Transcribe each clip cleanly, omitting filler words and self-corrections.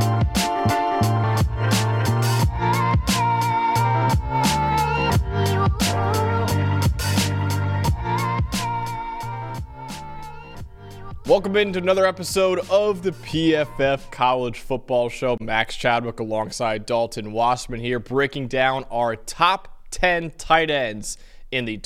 Welcome into another episode of the PFF College Football Show. Max Chadwick alongside Dalton Wasserman here, breaking down our top 10 tight ends in the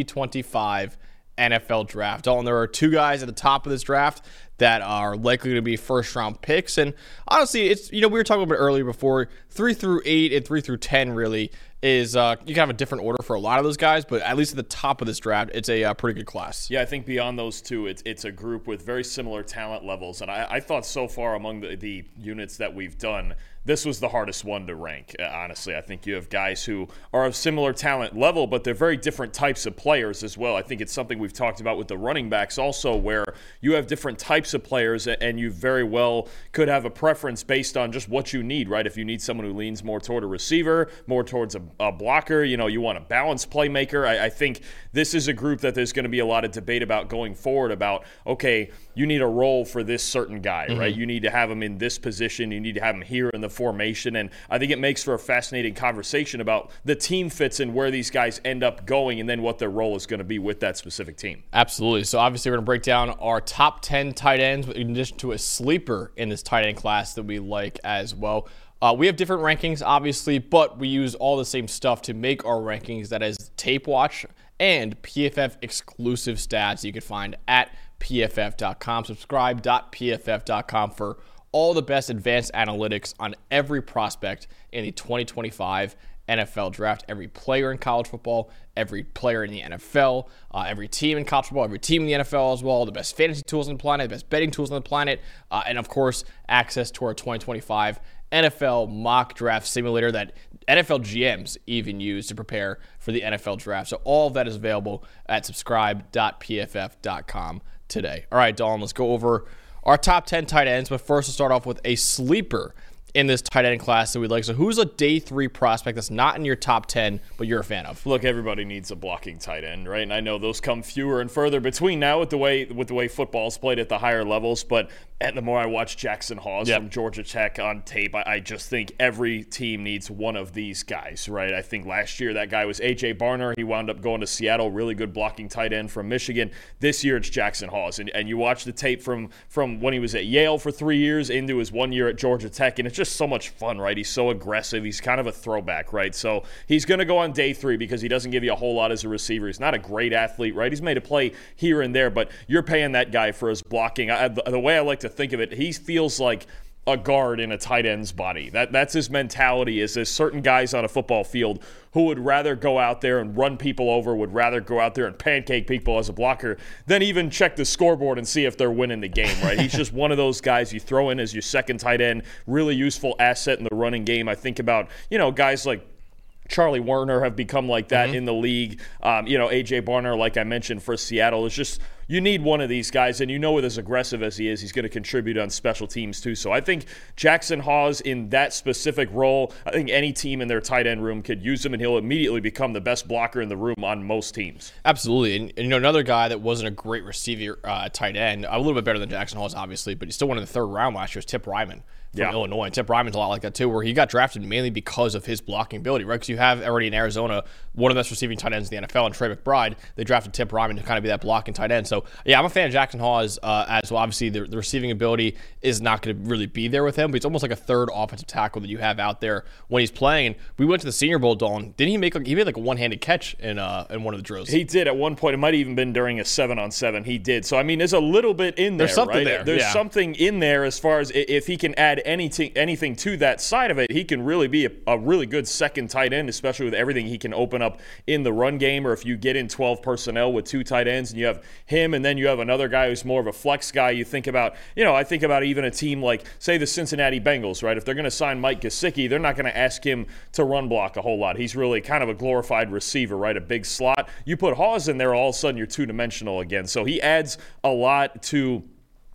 2025 NFL Draft. Dalton, there are two guys at the top of this draft that are likely to be first-round picks. And honestly, it's we were talking about it earlier before, 3 through 8 and 3 through 10 really is you can have a different order for a lot of those guys, but at least at the top of this draft, it's a pretty good class. Yeah, I think beyond those two, it's a group with very similar talent levels. And I thought so far among the units that we've done, this was the hardest one to rank, honestly. I think you have guys who are of similar talent level, but they're very different types of players as well. I think it's something we've talked about with the running backs also, where you have different types of players, and you very well could have a preference based on just what you need, right? If you need someone who leans more toward a receiver, more towards a blocker, you want a balanced playmaker. I think this is a group that there's going to be a lot of debate about going forward about, okay, you need a role for this certain guy, right? You need to have him in this position. You need to have him here in the formation. And I think it makes for a fascinating conversation about the team fits and where these guys end up going and then what their role is going to be with that specific team. Absolutely. So obviously we're going to break down our top 10 tight ends in addition to a sleeper in this tight end class that we like as well. We have different rankings, obviously, but we use all the same stuff to make our rankings. That is Tape Watch and PFF exclusive stats you can find at pff.com. Subscribe.pff.com for all the best advanced analytics on every prospect in the 2025 NFL Draft, every player in college football, every player in the NFL, every team in college football, every team in the NFL as well, the best fantasy tools on the planet, the best betting tools on the planet, and of course, access to our 2025 NFL mock draft simulator that NFL GMs even use to prepare for the NFL Draft. So all of that is available at subscribe.pff.com today. All right, Dawn, let's go over our top 10 tight ends, but first we'll start off with a sleeper in this tight end class that we like. So who's a day 3 prospect that's not in your top 10, but you're a fan of? Look, everybody needs a blocking tight end, right? And I know those come fewer and further between now with the way football's played at the higher levels, but the more I watch Jackson Hawes from Georgia Tech on tape, I just think every team needs one of these guys, right? I think last year that guy was A.J. Barner. He wound up going to Seattle, really good blocking tight end from Michigan. This year it's Jackson Hawes. And you watch the tape from when he was at Yale for 3 years into his 1 year at Georgia Tech, and it's just so much fun, right? He's so aggressive. He's kind of a throwback, right? So he's going to go on day 3 because he doesn't give you a whole lot as a receiver. He's not a great athlete, right? He's made a play here and there, but you're paying that guy for his blocking. The way I like to think of it, he feels like a guard in a tight end's body. That's his mentality. Is there's certain guys on a football field who would rather go out there and run people over, would rather go out there and pancake people as a blocker than even check the scoreboard and see if they're winning the game, right? He's just one of those guys you throw in as your second tight end, really useful asset in the running game. I think about, guys like Charlie Werner have become like that in the league. A.J. Barner, like I mentioned, for Seattle, is just, you need one of these guys, and with as aggressive as he is, he's going to contribute on special teams too. So I think Jackson Hawes in that specific role, I think any team in their tight end room could use him, and he'll immediately become the best blocker in the room on most teams. Absolutely. And another guy that wasn't a great receiver tight end, a little bit better than Jackson Hawes, obviously, but he still won in the 3rd round last year, is Tip Ryman from Illinois. And Tip Ryman's a lot like that too, where he got drafted mainly because of his blocking ability, right? Because you have already in Arizona one of the best receiving tight ends in the NFL, and Trey McBride. They drafted Tip Ryman to kind of be that blocking tight end. So, yeah, I'm a fan of Jackson Hawes as well. Obviously, the receiving ability is not going to really be there with him, but it's almost like a third offensive tackle that you have out there when he's playing. And we went to the Senior Bowl, Dawn. Didn't he made like a one-handed catch in one of the drills? He did at one point. It might have even been during a 7-on-7. He did. So, I mean, there's a little bit in there, There's something right? there. There's something in there as far as if he can add anything to that side of it, he can really be a really good second tight end, especially with everything he can open up in the run game, or if you get in 12 personnel with 2 tight ends and you have him and then you have another guy who's more of a flex guy. You think about, I think about even a team like, say, the Cincinnati Bengals, right? If they're going to sign Mike Gesicki, they're not going to ask him to run block a whole lot. He's really kind of a glorified receiver, right? A big slot. You put Hawes in there, all of a sudden you're two-dimensional again. So he adds a lot to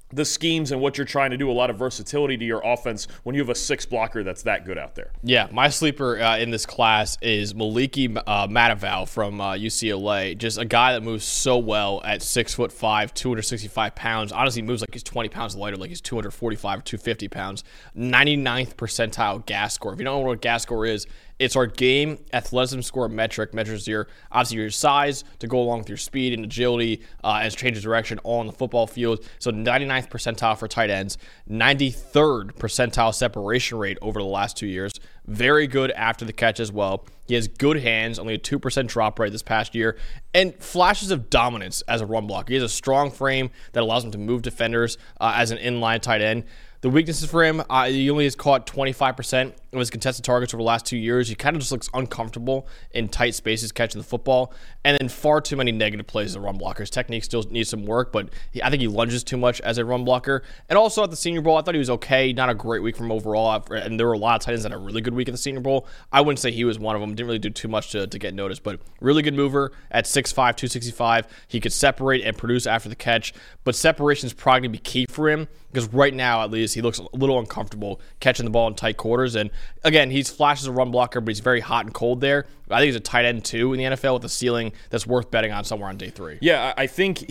the schemes and what you're trying to do, a lot of versatility to your offense when you have a 6 blocker that's that good out there. Yeah, my sleeper in this class is Maliki Mataval from UCLA. Just a guy that moves so well at 6'5", 265 pounds. Honestly, moves like he's 20 pounds lighter, like he's 245 or 250 pounds. 99th percentile gas score. If you don't know what gas score is, it's our game athleticism score metric. Measures your size to go along with your speed and agility as change of direction all on the football field. So 99th percentile for tight ends, 93rd percentile separation rate over the last 2 years. Very good after the catch as well. He has good hands, only a 2% drop rate this past year, and flashes of dominance as a run blocker. He has a strong frame that allows him to move defenders as an inline tight end. The weaknesses for him, he only has caught 25% of his contested targets over the last 2 years. He kind of just looks uncomfortable in tight spaces catching the football, and then far too many negative plays as a run blocker. His technique still needs some work, but I think he lunges too much as a run blocker. And also at the Senior Bowl, I thought he was okay. Not a great week from him overall, and there were a lot of tight ends that had a really good week at the Senior Bowl. I wouldn't say he was one of them. Didn't really do too much to get noticed, but really good mover at 6'5", 265. He could separate and produce after the catch, but separation is probably going to be key for him because right now, at least, he looks a little uncomfortable catching the ball in tight quarters. And again, he's flashes a run blocker, but he's very hot and cold there. I think he's a tight end too in the NFL with a ceiling that's worth betting on somewhere on day 3. Yeah, I think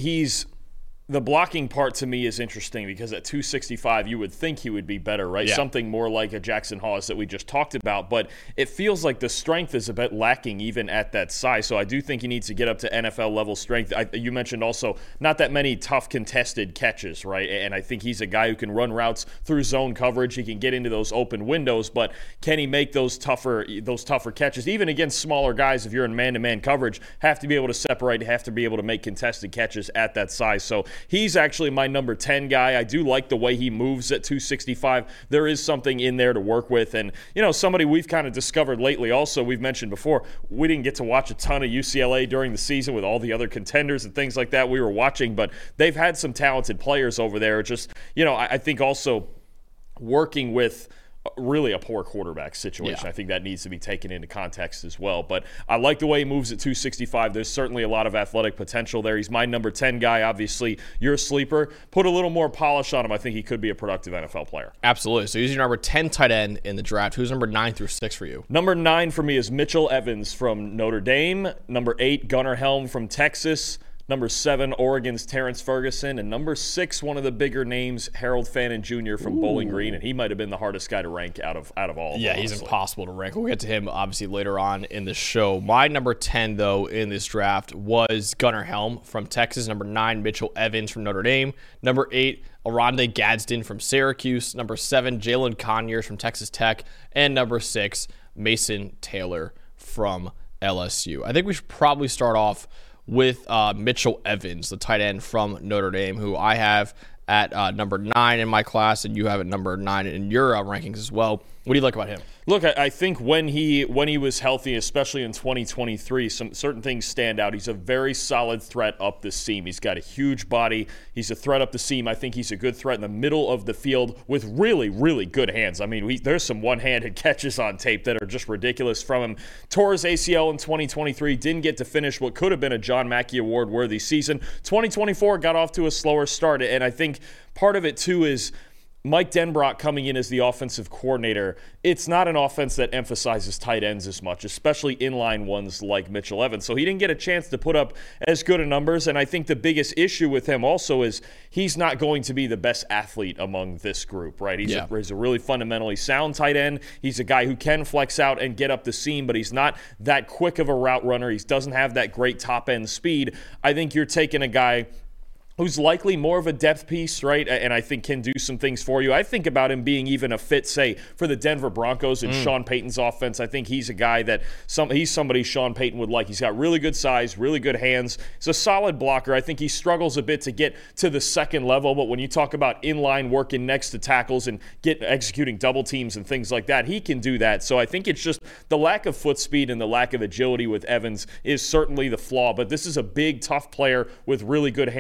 the blocking part to me is interesting because at 265, you would think he would be better, right? Yeah. Something more like a Jackson Hawes that we just talked about, but it feels like the strength is a bit lacking even at that size. So I do think he needs to get up to NFL level strength. You mentioned also not that many tough contested catches, right? And I think he's a guy who can run routes through zone coverage. He can get into those open windows, but can he make those tougher catches? Even against smaller guys, if you're in man-to-man coverage, have to be able to separate, have to be able to make contested catches at that size. So he's actually my number 10 guy. I do like the way he moves at 265. There is something in there to work with. And, somebody we've kind of discovered lately also, we've mentioned before, we didn't get to watch a ton of UCLA during the season with all the other contenders and things like that we were watching, but they've had some talented players over there. Just, I think also working with really a poor quarterback situation. Yeah. I think that needs to be taken into context as well. But I like the way he moves at 265. There's certainly a lot of athletic potential there. He's my number 10 guy. Obviously, you're a sleeper. Put a little more polish on him. I think he could be a productive NFL player. Absolutely. So he's your number 10 tight end in the draft. Who's number 9 through 6 for you? Number 9 for me is Mitchell Evans from Notre Dame. Number 8, Gunnar Helm from Texas. Number 7, Oregon's Terrence Ferguson. And number 6, one of the bigger names, Harold Fannin Jr. from Bowling Green. And he might have been the hardest guy to rank out of all of them. Yeah, he's impossible to rank. We'll get to him, obviously, later on in the show. My number 10, though, in this draft was Gunnar Helm from Texas. Number 9, Mitchell Evans from Notre Dame. Number 8, Oronde Gadsden from Syracuse. Number 7, Jalen Conyers from Texas Tech. And number 6, Mason Taylor from LSU. I think we should probably start off with Mitchell Evans, the tight end from Notre Dame, who I have at number 9 in my class, and you have at number 9 in your rankings as well. What do you like about him? Look, I think when he was healthy, especially in 2023, some certain things stand out. He's a very solid threat up the seam. He's got a huge body. He's a threat up the seam. I think he's a good threat in the middle of the field with really, really good hands. I mean, there's some one-handed catches on tape that are just ridiculous from him. Tore his ACL in 2023, didn't get to finish what could have been a John Mackey Award-worthy season. 2024 got off to a slower start, and I think part of it, too, is Mike Denbrock coming in as the offensive coordinator. It's not an offense that emphasizes tight ends as much, especially inline ones like Mitchell Evans. So he didn't get a chance to put up as good of numbers, and I think the biggest issue with him also is he's not going to be the best athlete among this group, right? He's a really fundamentally sound tight end. He's a guy who can flex out and get up the seam, but he's not that quick of a route runner. He doesn't have that great top-end speed. I think you're taking a guy who's likely more of a depth piece, right? And I think can do some things for you. I think about him being even a fit, say, for the Denver Broncos and Sean Payton's offense. I think he's a guy that he's somebody Sean Payton would like. He's got really good size, really good hands. He's a solid blocker. I think he struggles a bit to get to the second level, but when you talk about inline working next to tackles and executing double teams and things like that, he can do that. So I think it's just the lack of foot speed and the lack of agility with Evans is certainly the flaw, but this is a big, tough player with really good hands who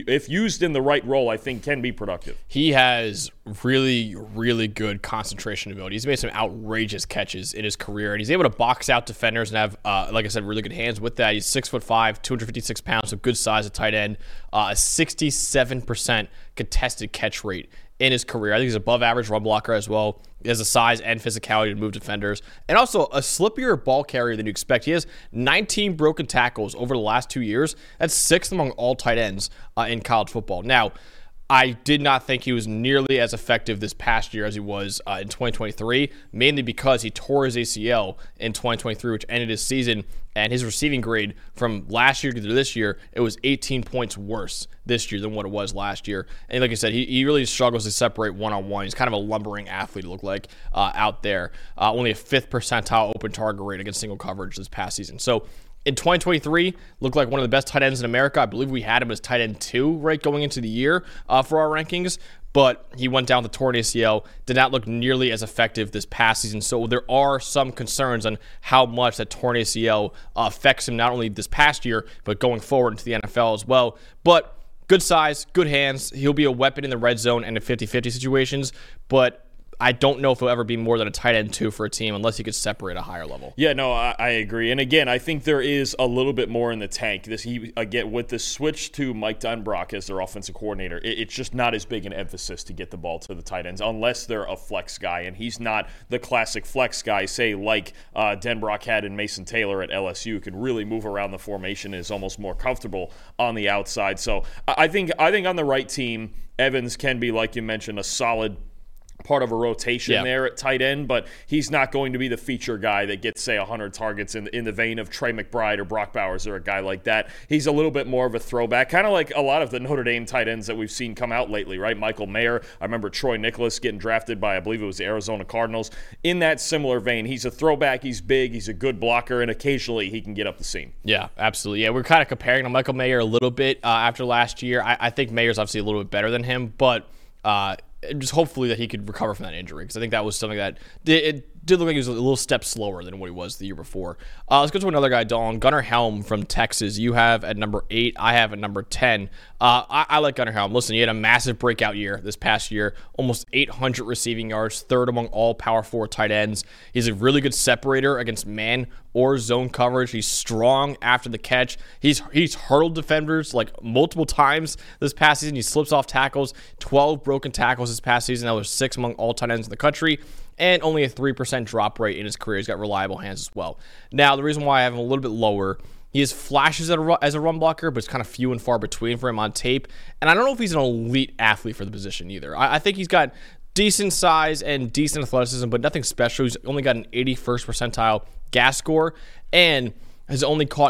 if used in the right role, I think can be productive. He has really, really good concentration ability. He's made some outrageous catches in his career, and he's able to box out defenders and have, like I said, really good hands with that. He's 6'5", 256 pounds, so good size at tight end. A 67% contested catch rate in his career. I think he's above average run blocker as well. He has the size and physicality to move defenders, and also a slippier ball carrier than you expect. He has 19 broken tackles over the last 2 years. That's sixth among all tight ends in college football. Now, I did not think he was nearly as effective this past year as he was in 2023, mainly because he tore his ACL in 2023, which ended his season, and his receiving grade from last year to this year, it was 18 points worse this year than what it was last year. And like I said, he really struggles to separate one-on-one. He's kind of a lumbering athlete, it looked like, out there. Only a 5th percentile open target rate against single coverage this past season. So in 2023, looked like one of the best tight ends in America. I believe we had him as tight end 2, right, going into the year for our rankings. But he went down with the torn ACL, did not look nearly as effective this past season. So there are some concerns on how much that torn ACL affects him, not only this past year, but going forward into the NFL as well. But good size, good hands. He'll be a weapon in the red zone and in 50-50 situations. But I don't know if he'll ever be more than a tight end 2 for a team unless he could separate a higher level. Yeah, no, I agree. And again, I think there is a little bit more in the tank. Again, with the switch to Mike Denbrock as their offensive coordinator, it's just not as big an emphasis to get the ball to the tight ends unless they're a flex guy. And he's not the classic flex guy, say, like Denbrock had in Mason Taylor at LSU, who can really move around the formation and is almost more comfortable on the outside. So I think on the right team, Evans can be, like you mentioned, a solid part of a rotation there at tight end, but he's not going to be the feature guy that gets, say, 100 targets in the vein of Trey McBride or Brock Bowers or a guy like that. He's a little bit more of a throwback, kind of like a lot of the Notre Dame tight ends that we've seen come out lately, right? Michael Mayer, I remember Troy Nicholas getting drafted by, I believe it was the Arizona Cardinals. In that similar vein, he's a throwback, he's big, he's a good blocker, and occasionally he can get up the seam. Yeah, absolutely. Yeah, we're kind of comparing to Michael Mayer a little bit after last year. I think Mayer's obviously a little bit better than him, but just hopefully that he could recover from that injury, because I think that was something that it did look like he was a little step slower than what he was the year before. Let's go to another guy, Dalton. Gunnar Helm from Texas. You have at number 8. I have at number 10. I like Gunnar Helm. Listen, he had a massive breakout year this past year, almost 800 receiving yards, 3rd among all Power 4 tight ends. He's a really good separator against man or zone coverage. He's strong after the catch. He's hurdled defenders like multiple times this past season. He slips off tackles, 12 broken tackles this past season. That was 6th among all tight ends in the country. And only a 3% drop rate in his career. He's got reliable hands as well. Now, the reason why I have him a little bit lower, he has flashes as a run blocker, but it's kind of few and far between for him on tape. And I don't know if he's an elite athlete for the position either. I think he's got decent size and decent athleticism, but nothing special. He's only got an 81st percentile GAS score and has only caught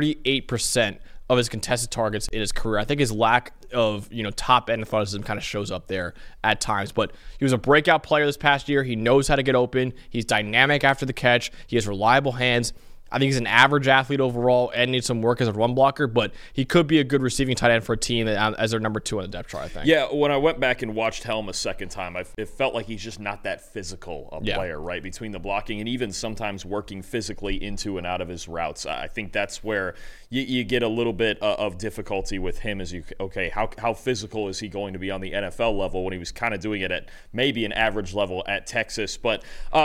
38% of his contested targets in his career. I think his lack of top end athleticism kind of shows up there at times. But he was a breakout player this past year. He knows how to get open. He's dynamic after the catch. He has reliable hands. I think he's an average athlete overall and needs some work as a run blocker, but he could be a good receiving tight end for a team as their number 2 on the depth chart, I think. Yeah, when I went back and watched Helm a second time, it felt like he's just not that physical a player, right, between the blocking and even sometimes working physically into and out of his routes. I think that's where you get a little bit of difficulty with him how physical is he going to be on the NFL level when he was kind of doing it at maybe an average level at Texas. But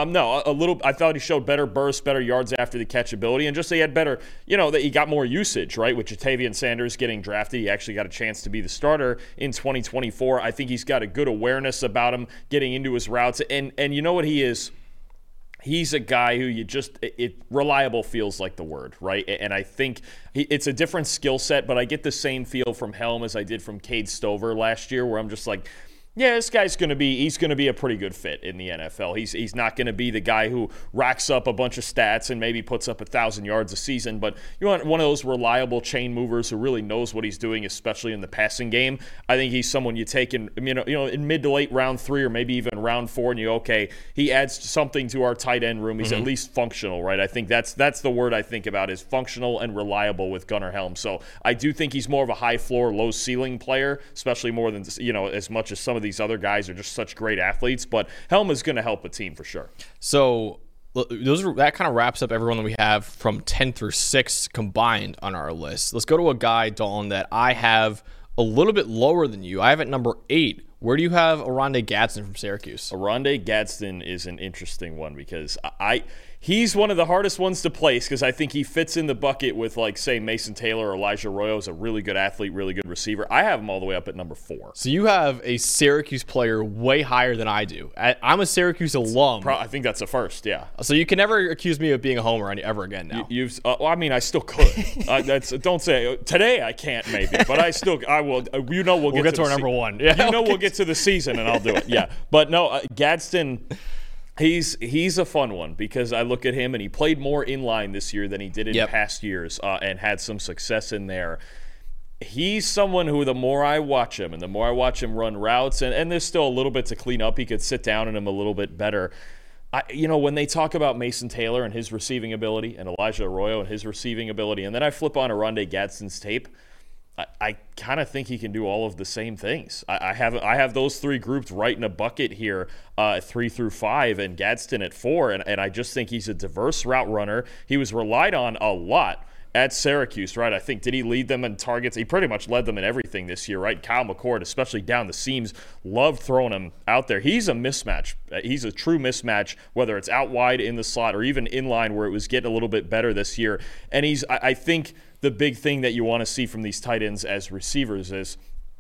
I thought he showed better bursts, better yards after the catch ability, and just he had better, that he got more usage, right? With Jatavian Sanders getting drafted, he actually got a chance to be the starter in 2024. I think he's got a good awareness about him getting into his routes, and you know what he is? He's a guy who reliable feels like the word, right? And I think it's a different skill set, but I get the same feel from Helm as I did from Cade Stover last year, where I'm just like, yeah, this guy's going to be a pretty good fit in the NFL. He's not going to be the guy who racks up a bunch of stats and maybe puts up 1,000 yards a season, but you want one of those reliable chain movers who really knows what he's doing, especially in the passing game. I think he's someone you take in mid to late round 3 or maybe even round 4, and he adds something to our tight end room. He's at least functional, right? I think that's the word I think about is functional and reliable with Gunnar Helm. So I do think he's more of a high floor, low ceiling player, especially more than as much as some of these other guys are just such great athletes, but Helm is going to help a team for sure. So that kind of wraps up everyone that we have from 10 through 6 combined on our list. Let's go to a guy, Dalton, that I have a little bit lower than you. I have at number 8. Where do you have Oronde Gadsden from Syracuse? Oronde Gadsden is an interesting one because he's one of the hardest ones to place because I think he fits in the bucket with, like, say, Mason Taylor or Elijah Arroyo is a really good athlete, really good receiver. I have him all the way up at number 4. So you have a Syracuse player way higher than I do. I'm a Syracuse alum. I think that's a first, yeah. So you can never accuse me of being a homer ever again now. I mean, I still could. Don't say today I can't maybe, but I will. We'll get to our number 1. Yeah, we'll get to the season and I'll do it. Yeah, but no, Gadsden. He's a fun one because I look at him and he played more inline this year than he did in past years and had some success in there. He's someone who the more I watch him and the more I watch him run routes, and there's still a little bit to clean up. He could sit down in him a little bit better. When they talk about Mason Taylor and his receiving ability and Elijah Arroyo and his receiving ability, and then I flip on Oronde Gadsden's tape, I kind of think he can do all of the same things. I have those 3 grouped right in a bucket here, 3 through 5, and Gadsden at 4, and I just think he's a diverse route runner. He was relied on a lot at Syracuse, right? I think, did he lead them in targets? He pretty much led them in everything this year, right? Kyle McCord, especially down the seams, loved throwing him out there. He's a mismatch. He's a true mismatch, whether it's out wide in the slot or even in line where it was getting a little bit better this year. And I think the big thing that you want to see from these tight ends as receivers is,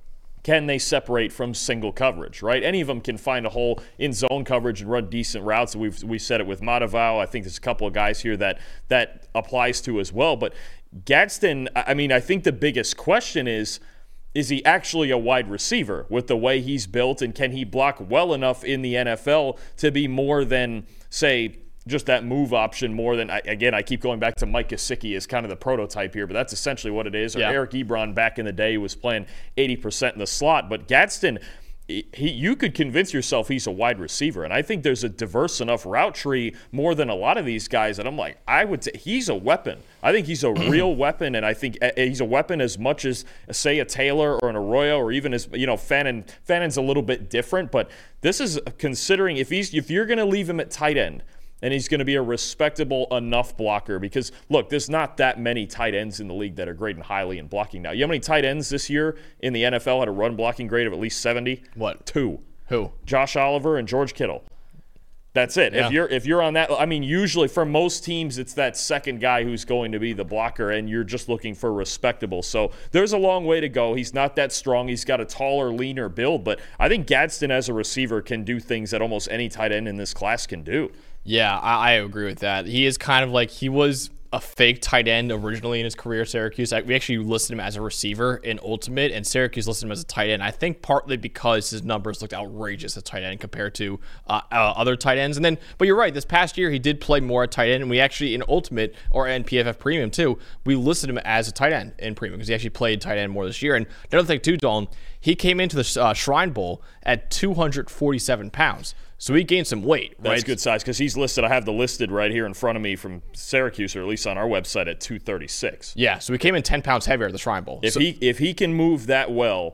can they separate from single coverage, right? Any of them can find a hole in zone coverage and run decent routes. We said it with Matavao. I think there's a couple of guys here that applies to as well. But Gadsden, I mean, I think the biggest question is he actually a wide receiver with the way he's built, and can he block well enough in the NFL to be more than, say, just that move option more than, again, I keep going back to Mike Gesicki as kind of the prototype here, but that's essentially what it is. Or Eric Ebron back in the day was playing 80% in the slot. But Gadsden, you could convince yourself he's a wide receiver. And I think there's a diverse enough route tree more than a lot of these guys that I'm like, he's a weapon. I think he's a real weapon, and I think he's a weapon as much as, say, a Taylor or an Arroyo, or even as, Fannin. Fannin's a little bit different, but this is considering if you're going to leave him at tight end, and he's going to be a respectable enough blocker because, look, there's not that many tight ends in the league that are graded highly in blocking now. You know how many tight ends this year in the NFL had a run blocking grade of at least 70? What? 2. Who? Josh Oliver and George Kittle. That's it. Yeah. If you're on that, I mean, usually for most teams, it's that second guy who's going to be the blocker, and you're just looking for respectable. So there's a long way to go. He's not that strong. He's got a taller, leaner build, but I think Gadsden as a receiver can do things that almost any tight end in this class can do. Yeah, I agree with that. He is kind of like, he was a fake tight end originally in his career at Syracuse. We actually listed him as a receiver in Ultimate, and Syracuse listed him as a tight end. I think partly because his numbers looked outrageous at tight end compared to other tight ends. And then, but you're right, this past year he did play more at tight end, and we actually in Ultimate or in PFF Premium too, we listed him as a tight end in Premium because he actually played tight end more this year. And another thing too, Dalton, he came into the Shrine Bowl at 247 pounds. So he gained some weight, right? That's good size because he's listed. I have the listed right here in front of me from Syracuse, or at least on our website, at 236. Yeah, so he came in 10 pounds heavier at the Shrine Bowl. If he can move that well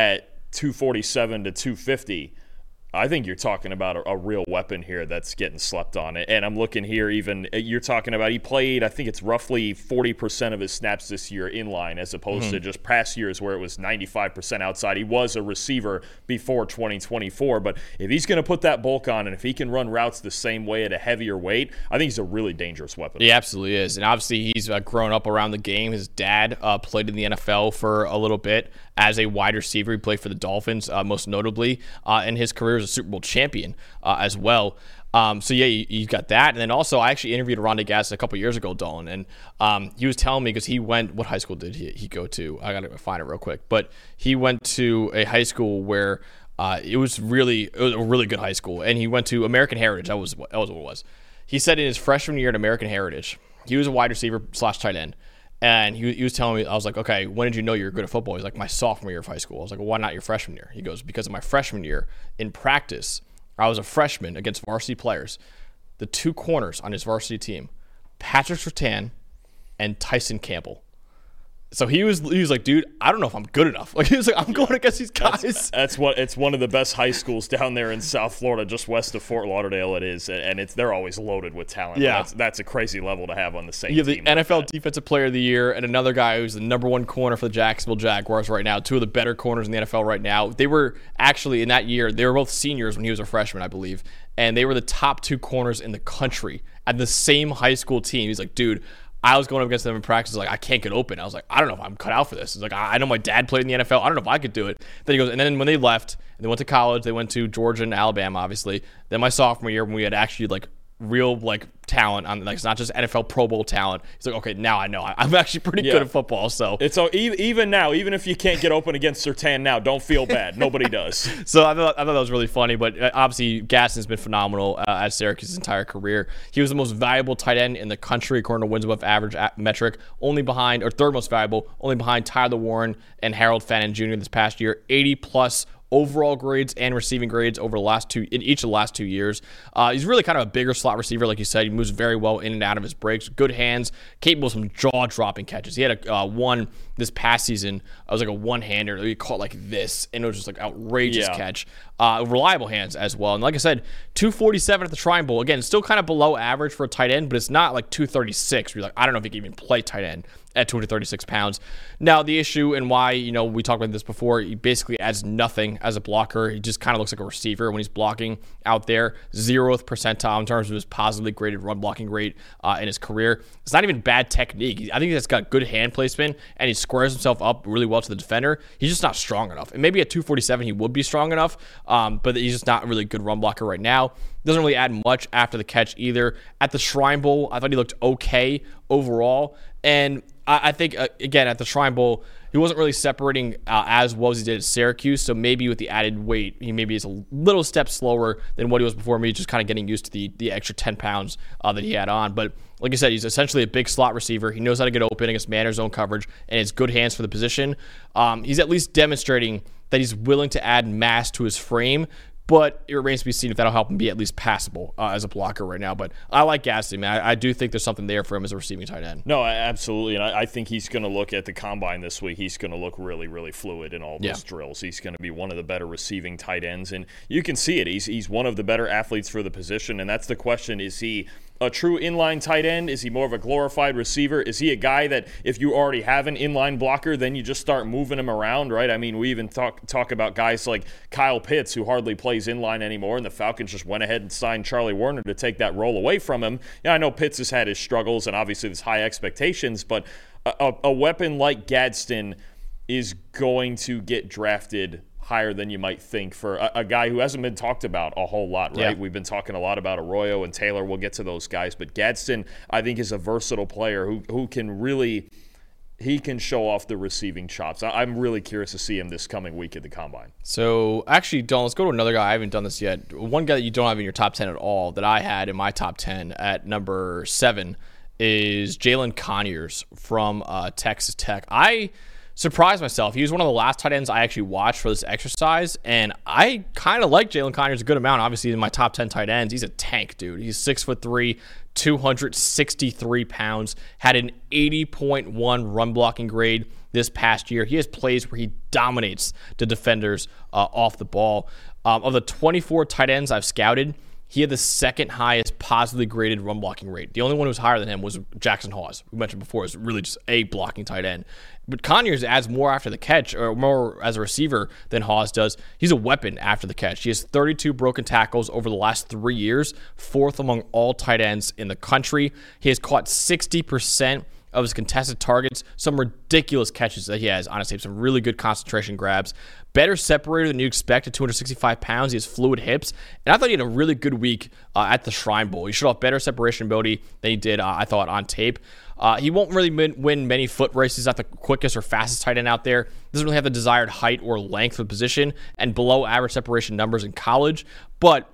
at 247 to 250, I think you're talking about a real weapon here that's getting slept on. And I'm looking here even, you're talking about he played, I think it's roughly 40% of his snaps this year in line as opposed to just past years where it was 95% outside. He was a receiver before 2024. But if he's going to put that bulk on and if he can run routes the same way at a heavier weight, I think he's a really dangerous weapon. He absolutely is. And obviously he's grown up around the game. His dad played in the NFL for a little bit as a wide receiver. He played for the Dolphins, most notably, in his career as a Super Bowl champion as well. So yeah, you got that. And then also I actually interviewed Oronde Gadsden a couple years ago, Dolan, and he was telling me, because he went, what high school did he go to? I got to find it real quick. But he went to a high school where it was a really good high school, and he went to American Heritage. That was what it was. He said in his freshman year at American Heritage, he was a wide receiver / tight end. And he was telling me, I was like, okay, when did you know you were good at football? He's like, my sophomore year of high school. I was like, well, why not your freshman year? He goes, because of my freshman year in practice, I was a freshman against varsity players. The 2 corners on his varsity team, Patrick Surtain and Tyson Campbell. So he was like, dude, I don't know if I'm good enough. Like, he was like, I'm going against these guys. It's one of the best high schools down there in South Florida, just west of Fort Lauderdale. It is, and they're always loaded with talent. Yeah, that's a crazy level to have on the same. You have the team NFL Defensive Player of the Year and another guy who's the #1 corner for the Jacksonville Jaguars right now. Two of the better corners in the NFL right now. They were actually in that year. They were both seniors when he was a freshman, I believe, and they were the top 2 corners in the country at the same high school team. He's like, dude, I was going up against them in practice, like, I can't get open. I was like, I don't know if I'm cut out for this. It's like, I know my dad played in the NFL. I don't know if I could do it. Then he goes, and then when they left, and they went to college, they went to Georgia and Alabama, obviously. Then my sophomore year, when we had actually, like, real, like, talent on, like, it's not just NFL Pro Bowl talent. He's like, okay, now I know I'm actually pretty good at football. So it's even now, even if you can't get open against Surtain now, don't feel bad. Nobody does. So I thought that was really funny. But obviously, Gaston's been phenomenal at Syracuse's entire career. He was the most valuable tight end in the country according to wins above average metric, only behind, or third most valuable, only behind Tyler Warren and Harold Fannin Jr. this past year. 80+ overall grades and receiving grades over each of the last 2 years. He's really kind of a bigger slot receiver, like you said. He moves very well in and out of his breaks. Good hands, capable of some jaw-dropping catches. He had one this past season. It was like a one-hander that he caught like this, and it was just like outrageous catch. Reliable hands as well. And like I said, 247 at the Shrine Bowl. Again, still kind of below average for a tight end, but it's not like 236. Where you're like, I don't know if he can even play tight end at 236 pounds. Now, the issue and why, we talked about this before, he basically adds nothing as a blocker. He just kind of looks like a receiver when he's blocking out there. 0th percentile in terms of his positively graded run blocking rate in his career. It's not even bad technique. I think he's got good hand placement, and he squares himself up really well to the defender. He's just not strong enough. And maybe at 247 he would be strong enough, but he's just not a really good run blocker right now. Doesn't really add much after the catch either. At the Shrine Bowl, I thought he looked okay overall. And I think, again, at the Shrine Bowl, he wasn't really separating as well as he did at Syracuse. So maybe with the added weight, he maybe is a little step slower than what he was before. Maybe just kind of getting used to the extra 10 pounds that he had on. But like I said, he's essentially a big slot receiver. He knows how to get open against man or zone coverage, and has good hands for the position. He's at least demonstrating that he's willing to add mass to his frame. But it remains to be seen if that'll help him be at least passable as a blocker right now. But I like Gaston, man. I do think there's something there for him as a receiving tight end. No, absolutely. And I think he's going to look at the combine this week. He's going to look really, really fluid in all those drills. He's going to be one of the better receiving tight ends. And you can see it. He's one of the better athletes for the position. And that's the question. Is he a true inline tight end? Is he more of a glorified receiver? Is he a guy that if you already have an inline blocker, then you just start moving him around, right? I mean, we even talk about guys like Kyle Pitts, who hardly plays inline anymore, and the Falcons just went ahead and signed Charlie Warner to take that role away from him. Yeah, I know Pitts has had his struggles, and obviously there's high expectations, but a weapon like Gadsden is going to get drafted higher than you might think for a guy who hasn't been talked about a whole lot, right? Yeah. We've been talking a lot about Arroyo and Taylor. We'll get to those guys. But Gadsden, I think, is a versatile player who can really – he can show off the receiving chops. I'm really curious to see him this coming week at the Combine. So, actually, Don, let's go to another guy. I haven't done this yet. One guy that you don't have in your top 10 at all that I had in my top 10 at number 7 is Jalen Conyers from Texas Tech. I surprised myself. He was one of the last tight ends I actually watched for this exercise, and I kind of like Jalen Conyers a good amount. Obviously, in my top 10 tight ends, he's a tank, dude. He's 6'3", 263 pounds, had an 80.1 run blocking grade this past year. He has plays where he dominates the defenders off the ball. Of the 24 tight ends I've scouted, he had the second highest positively graded run blocking rate. The only one who was higher than him was Jackson Hawes, we mentioned before, is really just a blocking tight end. But Conyers adds more after the catch, or more as a receiver than Hawes does. He's a weapon after the catch. He has 32 broken tackles over the last 3 years, 4th among all tight ends in the country. He has caught 60% of his contested targets, some ridiculous catches that he has on his tape, some really good concentration grabs. Better separator than you expect at 265 pounds. He has fluid hips. And I thought he had a really good week at the Shrine Bowl. He showed off better separation ability than he did, I thought, on tape. He won't really win many foot races at the quickest or fastest tight end out there. Doesn't really have the desired height or length of position, and below average separation numbers in college. But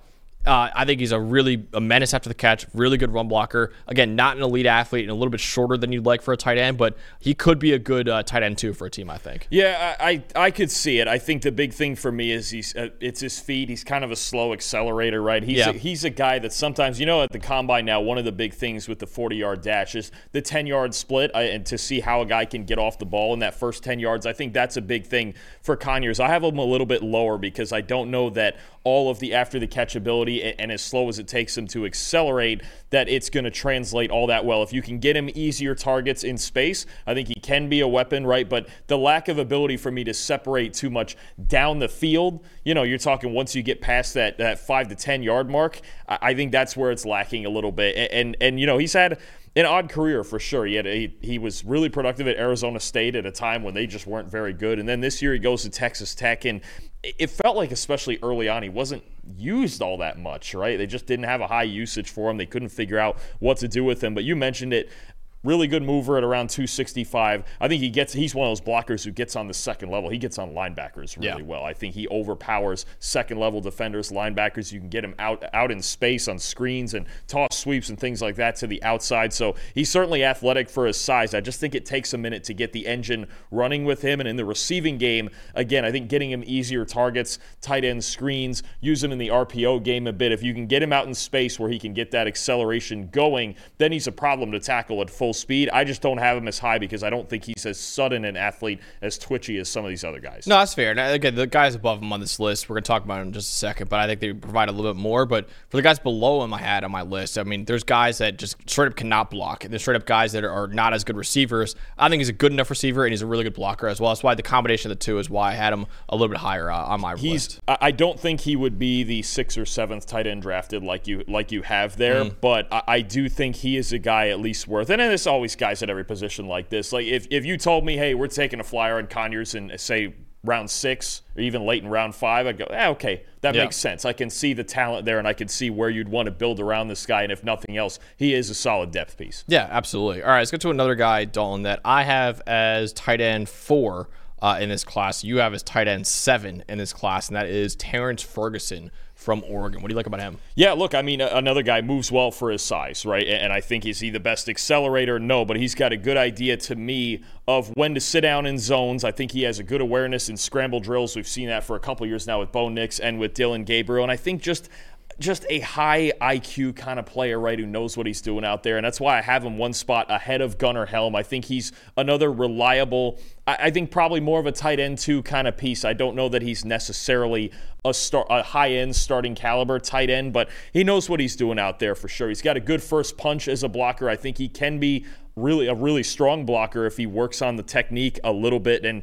I think he's a menace after the catch, really good run blocker. Again, not an elite athlete and a little bit shorter than you'd like for a tight end, but he could be a good tight end too for a team, I think. Yeah, I could see it. I think the big thing for me is it's his feet. He's kind of a slow accelerator, right? He's a guy that sometimes, at the combine now, one of the big things with the 40-yard dash is the 10-yard split, and to see how a guy can get off the ball in that first 10 yards. I think that's a big thing for Conyers. I have him a little bit lower because I don't know that all of the after the catch ability and as slow as it takes him to accelerate, that it's going to translate all that well. If you can get him easier targets in space, I think he can be a weapon, right? But the lack of ability for me to separate too much down the field, you're talking once you get past that 5 to 10 yard mark, I think that's where it's lacking a little bit. And he's had an odd career for sure. He was really productive at Arizona State at a time when they just weren't very good. And then this year he goes to Texas Tech, and it felt like, especially early on, he wasn't used all that much, right? They just didn't have a high usage for him. They couldn't figure out what to do with him. But you mentioned it. Really good mover at around 265. I think he's one of those blockers who gets on the second level. He gets on linebackers really well. I think he overpowers second level defenders, linebackers. You can get him out in space on screens and toss sweeps and things like that to the outside. So he's certainly athletic for his size. I just think it takes a minute to get the engine running with him. And in the receiving game, again, I think getting him easier targets, tight end screens, use him in the RPO game a bit. If you can get him out in space where he can get that acceleration going, then he's a problem to tackle at full speed. I just don't have him as high because I don't think he's as sudden an athlete, as twitchy as some of these other guys. No, that's fair. And again, the guys above him on this list, we're going to talk about him in just a second, but I think they provide a little bit more. But for the guys below him I had on my list, I mean, there's guys that just straight up cannot block. There's straight up guys that are not as good receivers. I think he's a good enough receiver, and he's a really good blocker as well. That's why the combination of the two is why I had him a little bit higher on my list. I don't think he would be the 6th or 7th tight end drafted like you have there, but I do think he is a guy at least worth. And there's always guys at every position like this. Like if you told me, hey, we're taking a flyer on Conyers in, say, round 6 or even late in round 5, I'd go, okay, that makes sense. I can see the talent there, and I can see where you'd want to build around this guy. And if nothing else, he is a solid depth piece. Yeah, absolutely. All right, let's get to another guy, Dalton, that I have as tight end 4 in this class. You have as tight end 7 in this class, and that is Terrence Ferguson from Oregon. What do you like about him? Yeah, look, I mean, another guy moves well for his size, right? And I think, is he the best accelerator? No, but he's got a good idea to me of when to sit down in zones. I think he has a good awareness in scramble drills. We've seen that for a couple years now with Bo Nix and with Dillon Gabriel. And I think just a high IQ kind of player, right, who knows what he's doing out there. And that's why I have him one spot ahead of Gunnar Helm. I think he's another reliable, I think probably more of a tight end 2 kind of piece. I don't know that he's necessarily a high-end starting caliber tight end, but he knows what he's doing out there for sure. He's got a good first punch as a blocker. I think he can be really a really strong blocker if he works on the technique a little bit. And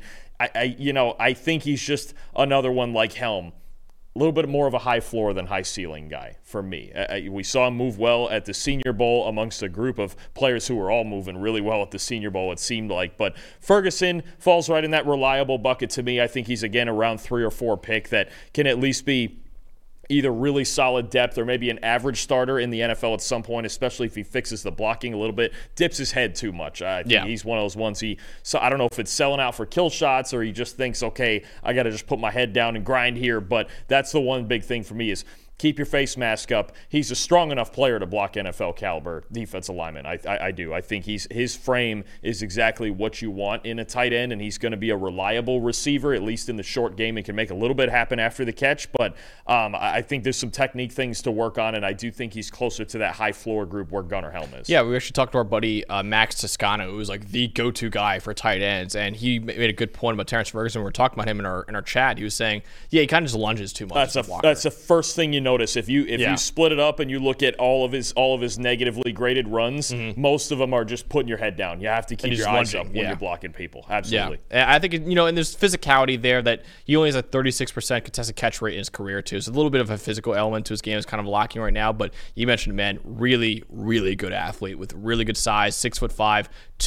I think he's just another one like Helm. A little bit more of a high floor than high ceiling guy for me. We saw him move well at the Senior Bowl amongst a group of players who were all moving really well at the Senior Bowl, it seemed like. But Ferguson falls right in that reliable bucket to me. I think he's, again, a round 3 or 4 pick that can at least be either really solid depth or maybe an average starter in the NFL at some point, especially if he fixes the blocking a little bit, dips his head too much. I think he's one of those ones so I don't know if it's selling out for kill shots or he just thinks, okay, I got to just put my head down and grind here. But that's the one big thing for me is keep your face mask up. He's a strong enough player to block NFL caliber defensive linemen. I do. I think his frame is exactly what you want in a tight end, and he's going to be a reliable receiver, at least in the short game, and can make a little bit happen after the catch. But I think there's some technique things to work on, and I do think he's closer to that high floor group where Gunnar Helm is. Yeah, we actually talked to our buddy Max Toscano, who was like the go-to guy for tight ends, and he made a good point about Terrence Ferguson. We were talking about him in our chat. He was saying, he kind of just lunges too much. That's the first thing you notice. If you split it up and you look at all of his negatively graded runs, most of them are just putting your head down. You have to keep your eyes up when you're blocking people. Absolutely. Yeah. I think, and there's physicality there that he only has a 36% contested catch rate in his career, too. So a little bit of a physical element to his game is kind of lacking right now. But you mentioned, man, really, really good athlete with really good size, 6'5",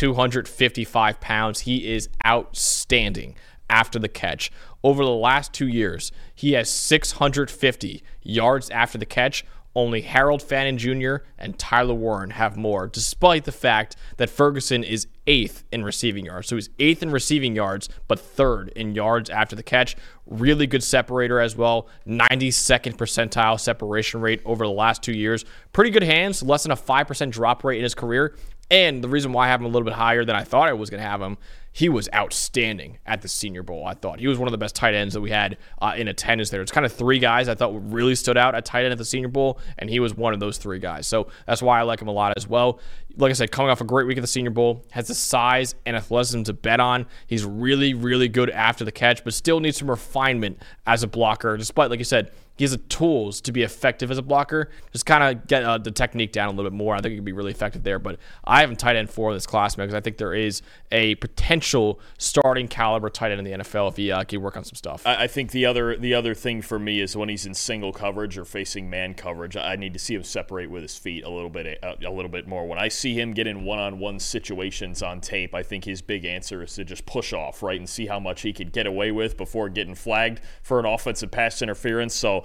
255 pounds. He is outstanding after the catch. Over the last 2 years, he has 650 yards after the catch. Only Harold Fannin Jr. and Tyler Warren have more, despite the fact that Ferguson is 8th in receiving yards. So he's 8th in receiving yards, but 3rd in yards after the catch. Really good separator as well. 92nd percentile separation rate over the last 2 years. Pretty good hands, less than a 5% drop rate in his career. And the reason why I have him a little bit higher than I thought I was going to have him, he was outstanding at the Senior Bowl, I thought. He was one of the best tight ends that we had in attendance there. It's kind of 3 guys I thought really stood out at tight end at the Senior Bowl, and he was one of those 3 guys. So that's why I like him a lot as well. Like I said, coming off a great week at the Senior Bowl, has the size and athleticism to bet on. He's really, really good after the catch, but still needs some refinement as a blocker, despite, like you said, he has the tools to be effective as a blocker. Just kind of get the technique down a little bit more. I think he could be really effective there. But I have him tight end 4 in this class, man, because I think there is a potential starting caliber tight end in the NFL if he can work on some stuff. I think the other thing for me is when he's in single coverage or facing man coverage, I need to see him separate with his feet a little bit more. When I see him get in one-on-one situations on tape, I think his big answer is to just push off, right, and see how much he could get away with before getting flagged for an offensive pass interference. So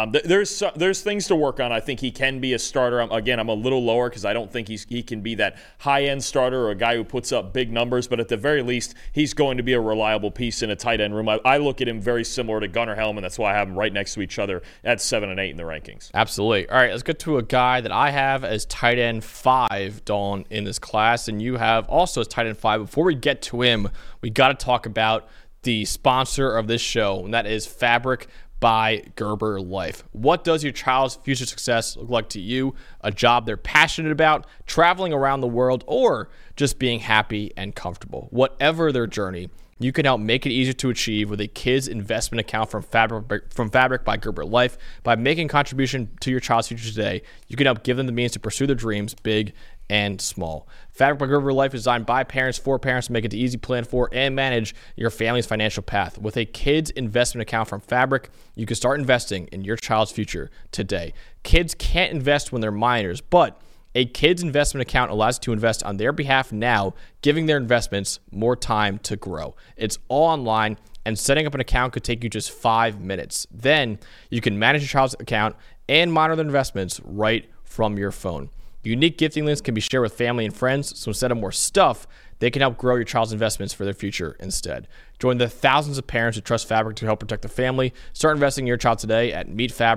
there's things to work on. I think he can be a starter. I'm a little lower because I don't think he can be that high-end starter or a guy who puts up big numbers, but at the very least, he's going to be a reliable piece in a tight end room. I look at him very similar to Gunnar Helm, that's why I have them right next to each other at 7 and 8 in the rankings. Absolutely. All right, let's get to a guy that I have as tight end 5, Dawn, in this class, and you have also as tight end 5. Before we get to him, we got to talk about the sponsor of this show, and that is Fabric by Gerber Life. What does your child's future success look like to you? A job they're passionate about, traveling around the world, or just being happy and comfortable? Whatever their journey, you can help make it easier to achieve with a kids investment account from Fabric by Gerber Life. By making a contribution to your child's future today, you can help give them the means to pursue their dreams, big and small. Fabric by Gerber Life is designed by parents for parents to make it easy to plan for and manage your family's financial path. With a kids investment account from Fabric, you can start investing in your child's future today. Kids can't invest when they're minors, but a kids investment account allows you to invest on their behalf now, giving their investments more time to grow. It's all online, and setting up an account could take you just 5 minutes. Then you can manage your child's account and monitor their investments right from your phone. Unique gifting links can be shared with family and friends, so instead of more stuff, they can help grow your child's investments for their future instead. Join the thousands of parents who trust Fabric to help protect the family. Start investing in your child today at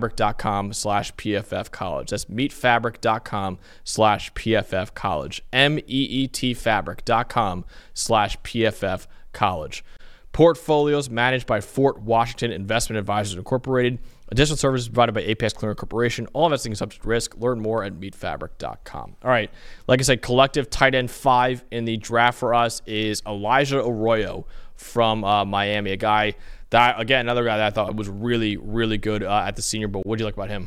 meetfabric.com/PFFcollege. That's meetfabric.com/PFFcollege. meetfabric.com/PFFcollege. Portfolios managed by Fort Washington Investment Advisors Incorporated. Additional services provided by Apex Clearing Corporation. All investing is subject to risk. Learn more at meetfabric.com. All right. Like I said, collective tight end 5 in the draft for us is Elijah Arroyo from Miami. A guy that, again, another guy that I thought was really, really good at the Senior Bowl. What do you like about him?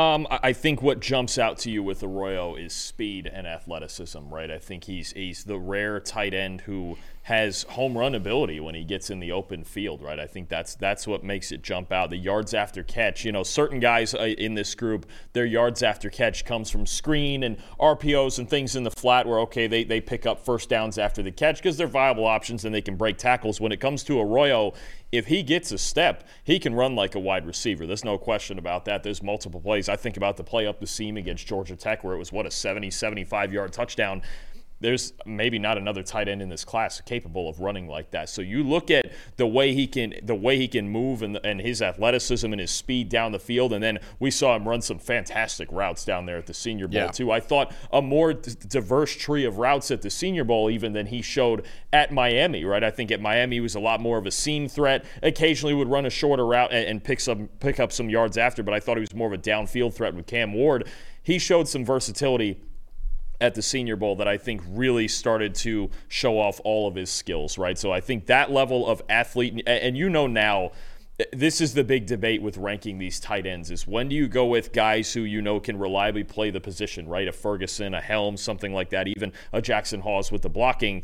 I think what jumps out to you with Arroyo is speed and athleticism, right? I think he's the rare tight end who has home run ability when he gets in the open field, right? I think that's what makes it jump out. The yards after catch, certain guys in this group, their yards after catch comes from screen and RPOs and things in the flat where, okay, they pick up first downs after the catch because they're viable options and they can break tackles. When it comes to Arroyo, if he gets a step, he can run like a wide receiver. There's no question about that. There's multiple plays. I think about the play up the seam against Georgia Tech where it was, a 70, 75-yard touchdown. There's maybe not another tight end in this class capable of running like that. So you look at the way he can move and his athleticism and his speed down the field, and then we saw him run some fantastic routes down there at the Senior Bowl too. I thought a more diverse tree of routes at the Senior Bowl even than he showed at Miami, right? I think at Miami he was a lot more of a seam threat. Occasionally would run a shorter route and pick up some yards after, but I thought he was more of a downfield threat with Cam Ward. He showed some versatility at the Senior Bowl that I think really started to show off all of his skills, right? So I think that level of athlete, and now, this is the big debate with ranking these tight ends, is when do you go with guys who can reliably play the position, right? A Ferguson, a Helm, something like that, even a Jackson Hawes with the blocking.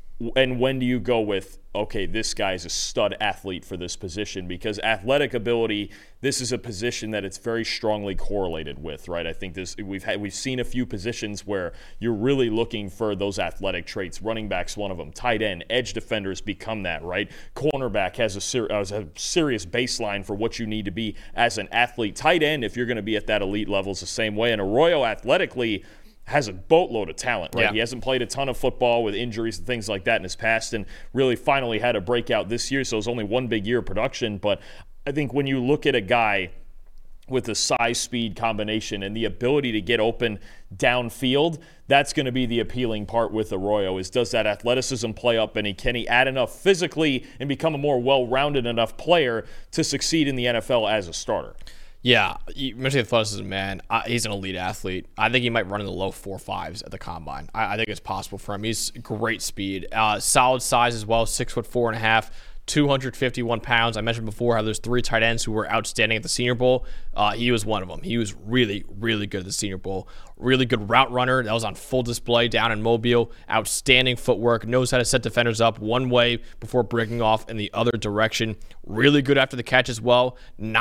And when do you go with, okay, this guy is a stud athlete for this position? Because athletic ability, this is a position that it's very strongly correlated with, right? I think we've seen a few positions where you're really looking for those athletic traits. Running back's one of them. Tight end, edge defenders become that, right? Cornerback has a serious baseline for what you need to be as an athlete. Tight end, if you're going to be at that elite level, is the same way. And Arroyo athletically has a boatload of talent, right? Yeah. He hasn't played a ton of football with injuries and things like that in his past, and really finally had a breakout this year, so it was only one big year of production. But I think when you look at a guy with the size-speed combination and the ability to get open downfield, that's going to be the appealing part with Arroyo, is does that athleticism play up, and can he add enough physically and become a more well-rounded enough player to succeed in the NFL as a starter? Yeah, you mentioned athleticism, man. He's an elite athlete. I think he might run in the low 4.5s at the combine. I think it's possible for him. He's great speed, solid size as well, 6'4.5", 251 pounds. I mentioned before how there's 3 tight ends who were outstanding at the Senior Bowl. He was one of them. He was really, really good at the Senior Bowl. Really good route runner. That was on full display down in Mobile. Outstanding footwork. Knows how to set defenders up one way before breaking off in the other direction. Really good after the catch as well.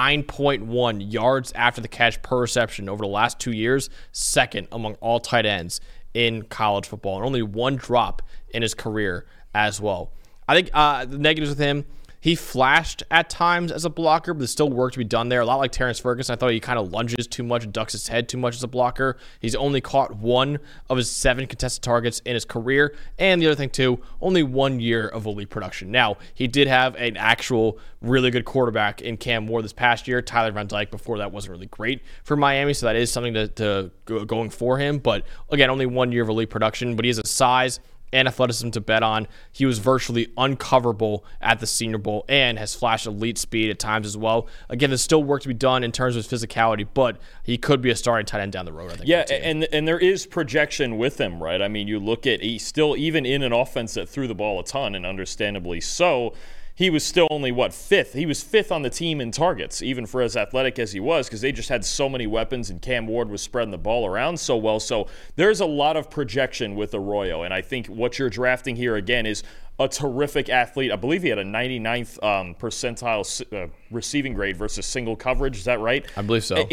9.1 yards after the catch per reception over the last 2 years. Second among all tight ends in college football. And only 1 drop in his career as well. I think the negatives with him, he flashed at times as a blocker, but there's still work to be done there. A lot like Terrence Ferguson. I thought he kind of lunges too much, ducks his head too much as a blocker. He's only caught 1 of his 7 contested targets in his career. And the other thing, too, only 1 year of elite production. Now, he did have an actual really good quarterback in Cam Ward this past year. Tyler Van Dyke before that wasn't really great for Miami, so that is something to going for him. But, again, only 1 year of elite production. But he has a size and athleticism to bet on. He was virtually uncoverable at the Senior Bowl and has flashed elite speed at times as well. Again, there's still work to be done in terms of his physicality, but he could be a starting tight end down the road, I think. Yeah, and there is projection with him, right? I mean, you look at, he's still, even in an offense that threw the ball a ton, and understandably so, he was still only, 5th? He was 5th on the team in targets, even for as athletic as he was, because they just had so many weapons, and Cam Ward was spreading the ball around so well. So there's a lot of projection with Arroyo, and I think what you're drafting here, again, is a terrific athlete. I believe he had a 99th percentile receiving grade versus single coverage. Is that right? I believe so.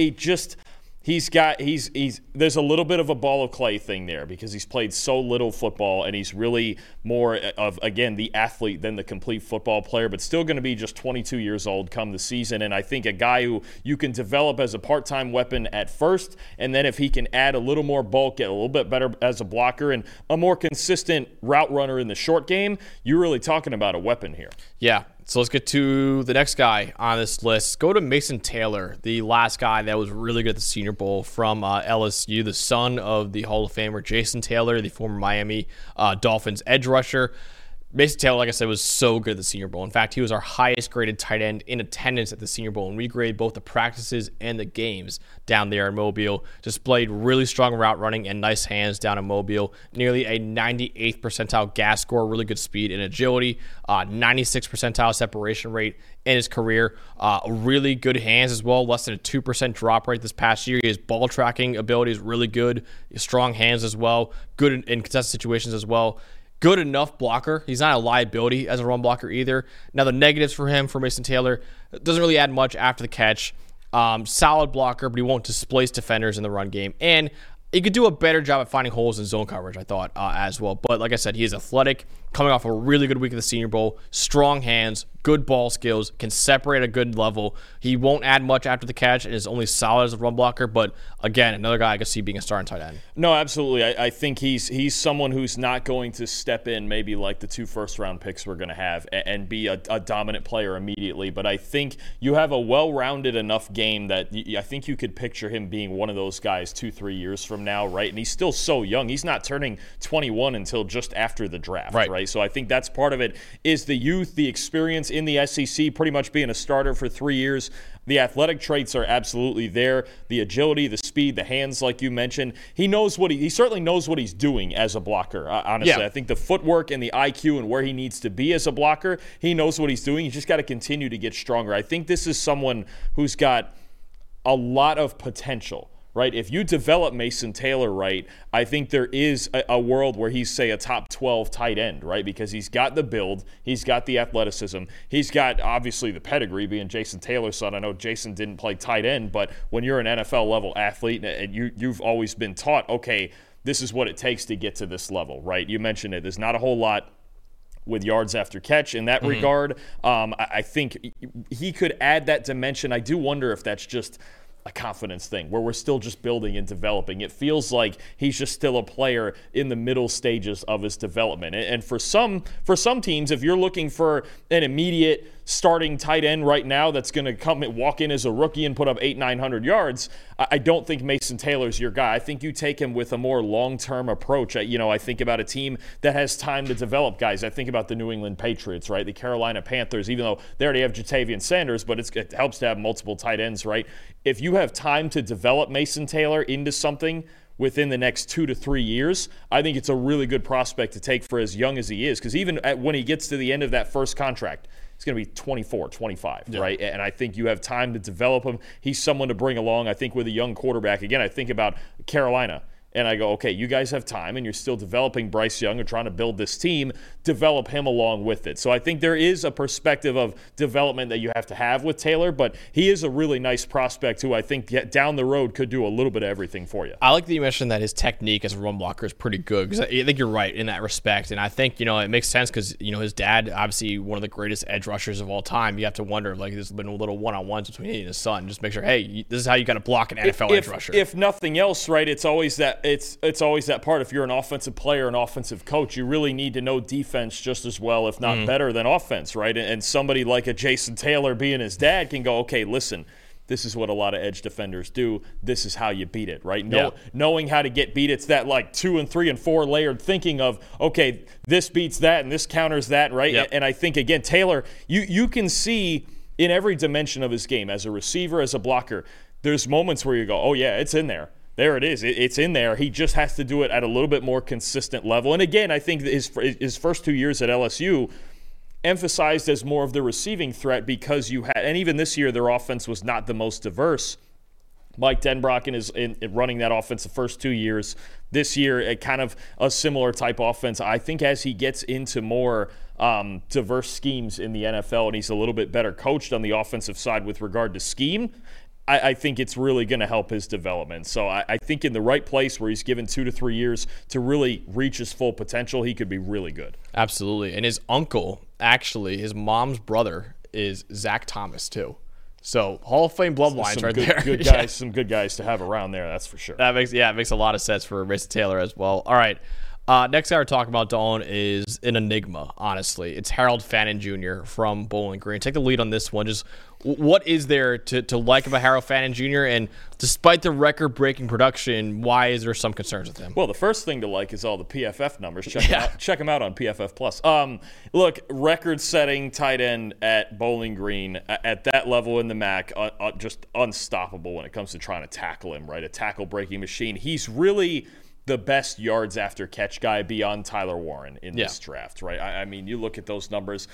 He's there's a little bit of a ball of clay thing there because he's played so little football, and he's really more of, again, the athlete than the complete football player, but still going to be just 22 years old come the season. And I think a guy who you can develop as a part-time weapon at first, and then if he can add a little more bulk, get a little bit better as a blocker, and a more consistent route runner in the short game, you're really talking about a weapon here. Yeah. So let's get to the next guy on this list. Go to Mason Taylor, the last guy that was really good at the Senior Bowl from LSU, the son of the Hall of Famer Jason Taylor, the former Miami Dolphins edge rusher. Mason Taylor, like I said, was so good at the Senior Bowl. In fact, he was our highest graded tight end in attendance at the Senior Bowl, and we graded both the practices and the games down there in Mobile. Displayed really strong route running and nice hands down in Mobile. Nearly a 98th percentile gas score, really good speed and agility, 96th percentile separation rate in his career. Really good hands as well, less than a 2% drop rate this past year. His ball tracking ability is really good. Strong hands as well, good in contested situations as well. Good enough blocker. He's not a liability as a run blocker either. Now, the negatives for him, for Mason Taylor, doesn't really add much after the catch. Solid blocker, but he won't displace defenders in the run game. And he could do a better job at finding holes in zone coverage, I thought, as well. But like I said, he is athletic, coming off a really good week at the Senior Bowl, strong hands, good ball skills, can separate at a good level. He won't add much after the catch and is only solid as a run blocker. But again, another guy I could see being a starting tight end. No, absolutely. I think he's someone who's not going to step in maybe like the 2 first-round picks we're going to have and be a dominant player immediately. But I think you have a well-rounded enough game that I think you could picture him being one of those guys 2-3 years from now, right? And he's still so young. He's not turning 21 until just after the draft, right? So I think that's part of it, is the youth, the experience in the SEC, pretty much being a starter for 3 years. The athletic traits are absolutely there. The agility, the speed, the hands, like you mentioned. He knows he certainly knows what he's doing as a blocker, honestly. Yeah. I think the footwork and the IQ and where he needs to be as a blocker, he knows what he's doing. He's just got to continue to get stronger. I think this is someone who's got a lot of potential. Right? If you develop Mason Taylor right, I think there is a world where he's, say, a top 12 tight end, right? Because he's got the build, he's got the athleticism, he's got, obviously, the pedigree, being Jason Taylor's son. I know Jason didn't play tight end, but when you're an NFL-level athlete, and you've always been taught, okay, this is what it takes to get to this level, right? You mentioned it. There's not a whole lot with yards after catch in that regard. I think he could add that dimension. I do wonder if that's just a confidence thing where we're still just building and developing. It feels like he's just still a player in the middle stages of his development. And for some teams, if you're looking for an immediate starting tight end right now that's going to come and walk in as a rookie and put up 800-900 yards, I don't think Mason Taylor's your guy. I think you take him with a more long-term approach. I think about a team that has time to develop guys. I think about the New England Patriots, right? The Carolina Panthers, even though they already have Jatavian Sanders, but it helps to have multiple tight ends, right? If you have time to develop Mason Taylor into something within the next 2 to 3 years, I think it's a really good prospect to take for as young as he is. Because even when he gets to the end of that first contract, he's going to be 24, 25, right? And I think you have time to develop him. He's someone to bring along. I think with a young quarterback, again, I think about Carolina. And I go, okay, you guys have time, and you're still developing Bryce Young and trying to build this team, develop him along with it. So I think there is a perspective of development that you have to have with Taylor, but he is a really nice prospect who I think down the road could do a little bit of everything for you. I like that you mentioned that his technique as a run blocker is pretty good, because I think you're right in that respect. And I think, it makes sense because, his dad, obviously one of the greatest edge rushers of all time. You have to wonder, there's been a little one-on-ones between he and his son. Just make sure, hey, this is how you got to block an NFL edge rusher. If nothing else, right, it's always that part. If you're an offensive player, an offensive coach, you really need to know defense just as well, if not better, than offense, right? And somebody like a Jason Taylor being his dad can go, okay, listen, this is what a lot of edge defenders do. This is how you beat it, right? Knowing how to get beat. It's that 2 and 3 and 4 layered thinking of, okay, this beats that and this counters that, right? Yep. And I think, again, Taylor, you can see in every dimension of his game, as a receiver, as a blocker, there's moments where you go, oh, yeah, it's in there. There it is. It's in there. He just has to do it at a little bit more consistent level. And again, I think his first 2 years at LSU emphasized as more of the receiving threat because you had, and even this year, their offense was not the most diverse. Mike Denbrock is running that offense the first 2 years. This year, kind of a similar type offense. I think as he gets into more diverse schemes in the NFL and he's a little bit better coached on the offensive side with regard to scheme, I think it's really going to help his development. So I think in the right place where he's given 2 to 3 years to really reach his full potential, he could be really good. Absolutely. And his uncle, actually, his mom's brother, is Zach Thomas, too. So Hall of Fame bloodlines right there. Good guys, some good guys to have around there, that's for sure. It makes a lot of sense for Mason Taylor as well. All right. Next guy we're talking about, Dawn, is an enigma, honestly. It's Harold Fannin Jr. from Bowling Green. Take the lead on this one. Just what is there to like about Harold Fannin Jr.? And despite the record-breaking production, why is there some concerns with him? Well, the first thing to like is all the PFF numbers. Check them out on PFF Plus. Look, record-setting tight end at Bowling Green at that level in the MAC, just unstoppable when it comes to trying to tackle him. Right, a tackle-breaking machine. He's really the best yards after catch guy beyond Tyler Warren in this draft, right? I mean, you look at those numbers,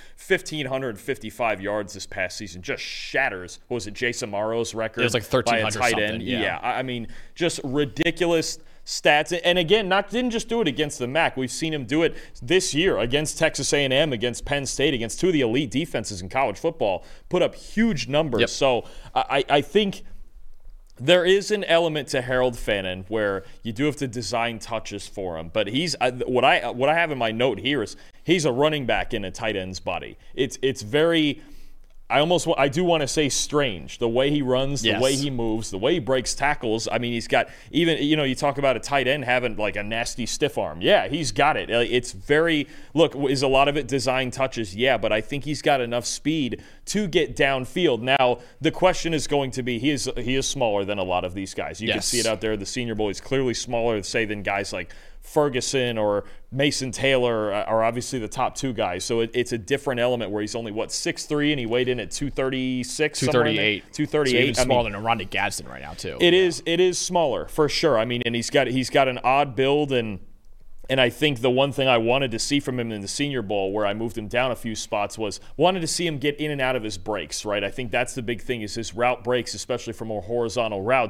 1,555 yards this past season just shatters, what was it, Jason Morrow's record? It was like 1,300 by a tight end. something. Yeah, I mean, just ridiculous stats. And again, didn't just do it against the MAC. We've seen him do it this year against Texas A&M, against Penn State, against 2 of the elite defenses in college football, put up huge numbers. Yep. So I think there is an element to Harold Fannin where you do have to design touches for him, but he's what I have in my note here is he's a running back in a tight end's body. It's very, I do want to say strange, the way he runs, the way he moves, the way he breaks tackles. I mean, he's got even, you talk about a tight end having like a nasty stiff arm. Yeah, he's got it. It's very, look, is a lot of it design touches? Yeah, but I think he's got enough speed to get downfield. Now, the question is going to be, he is smaller than a lot of these guys. You can see it out there. The Senior Bowl is clearly smaller, say, than guys like Ferguson or Mason Taylor are obviously the top 2 guys. So it's a different element where he's only, 6'3", and he weighed in at 236? 238. 238. So even smaller than Rondé Gadsden right now, too. It is smaller, for sure. I mean, and he's got an odd build, and I think the one thing I wanted to see from him in the Senior Bowl, where I moved him down a few spots, was wanted to see him get in and out of his breaks, right? I think that's the big thing is his route breaks, especially for more horizontal routes.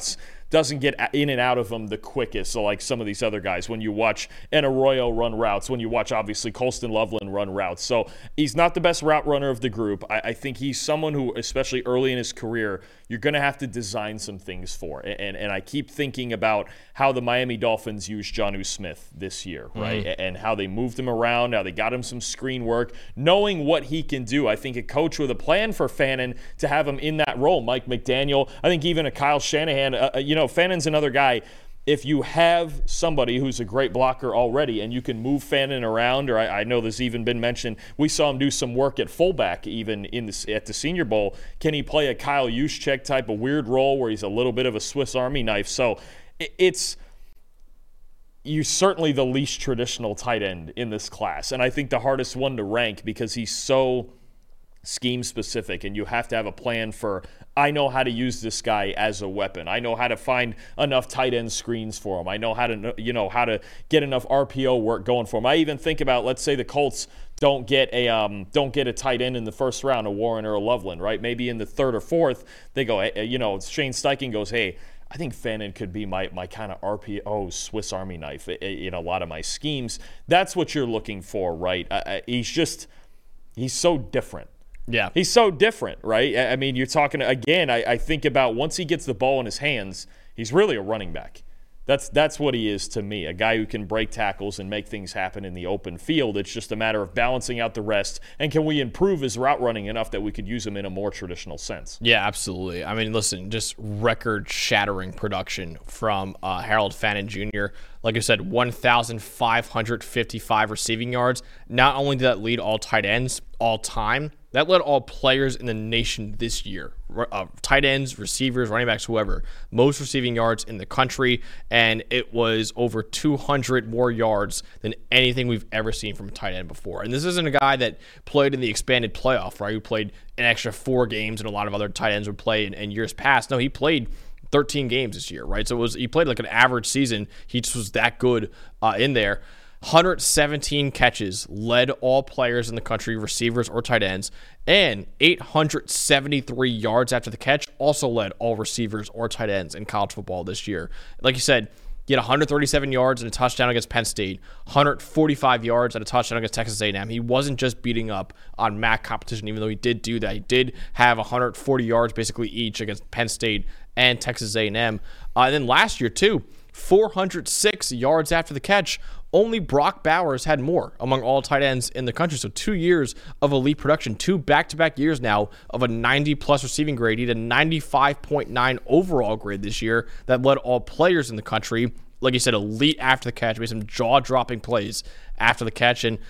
doesn't get in and out of them the quickest, so like some of these other guys. When you watch an Arroyo run routes, when you watch obviously Colston Loveland run routes, so he's not the best route runner of the group. I think he's someone who, especially early in his career, you're going to have to design some things for. And I keep thinking about how the Miami Dolphins used Jonnu Smith this year, right? And how they moved him around, how they got him some screen work, knowing what he can do. I think a coach with a plan for Fannin to have him in that role, Mike McDaniel, I think even a Kyle Shanahan, Fannon's another guy. If you have somebody who's a great blocker already and you can move Fannin around, or I know there's even been mentioned, we saw him do some work at fullback even at the Senior Bowl. Can he play a Kyle Juszczyk type of weird role where he's a little bit of a Swiss Army knife? So you're certainly the least traditional tight end in this class, and I think the hardest one to rank because he's so scheme specific, and you have to have a plan for, I know how to use this guy as a weapon. I know how to find enough tight end screens for him. I know how to get enough RPO work going for him. I even think about, let's say the Colts don't get a tight end in the first round, a Warren or a Loveland, right? Maybe in the third or fourth, they go, Shane Steichen goes, hey, I think Fannin could be my kind of RPO Swiss Army knife in a lot of my schemes. That's what you're looking for, right? He's so different. Yeah. He's so different, right? I mean, you're talking, again, I think about once he gets the ball in his hands, he's really a running back. That's what he is to me, a guy who can break tackles and make things happen in the open field. It's just a matter of balancing out the rest, and can we improve his route running enough that we could use him in a more traditional sense? Yeah, absolutely. I mean, listen, just record-shattering production from Harold Fannin Jr. Like I said, 1,555 receiving yards. Not only did that lead all tight ends all time, that led all players in the nation this year. Tight ends, receivers, running backs, whoever. Most receiving yards in the country, and it was over 200 more yards than anything we've ever seen from a tight end before. And this isn't a guy that played in the expanded playoff, right? Who played an extra 4 games and a lot of other tight ends would play in years past. No, he played 13 games this year, right? So he played like an average season. He just was that good in there. 117 catches, led all players in the country, receivers or tight ends, and 873 yards after the catch, also led all receivers or tight ends in college football this year. Like you said, he had 137 yards and a touchdown against Penn State, 145 yards and a touchdown against Texas A&M. He wasn't just beating up on MAC competition, even though he did do that. He did have 140 yards basically each against Penn State and Texas A&M. And then last year, too, 406 yards after the catch. Only Brock Bowers had more among all tight ends in the country. So 2 years of elite production, 2 back-to-back years now of a 90-plus receiving grade. He had a 95.9 overall grade this year that led all players in the country. Like you said, elite after the catch, made some jaw-dropping plays after the catch, and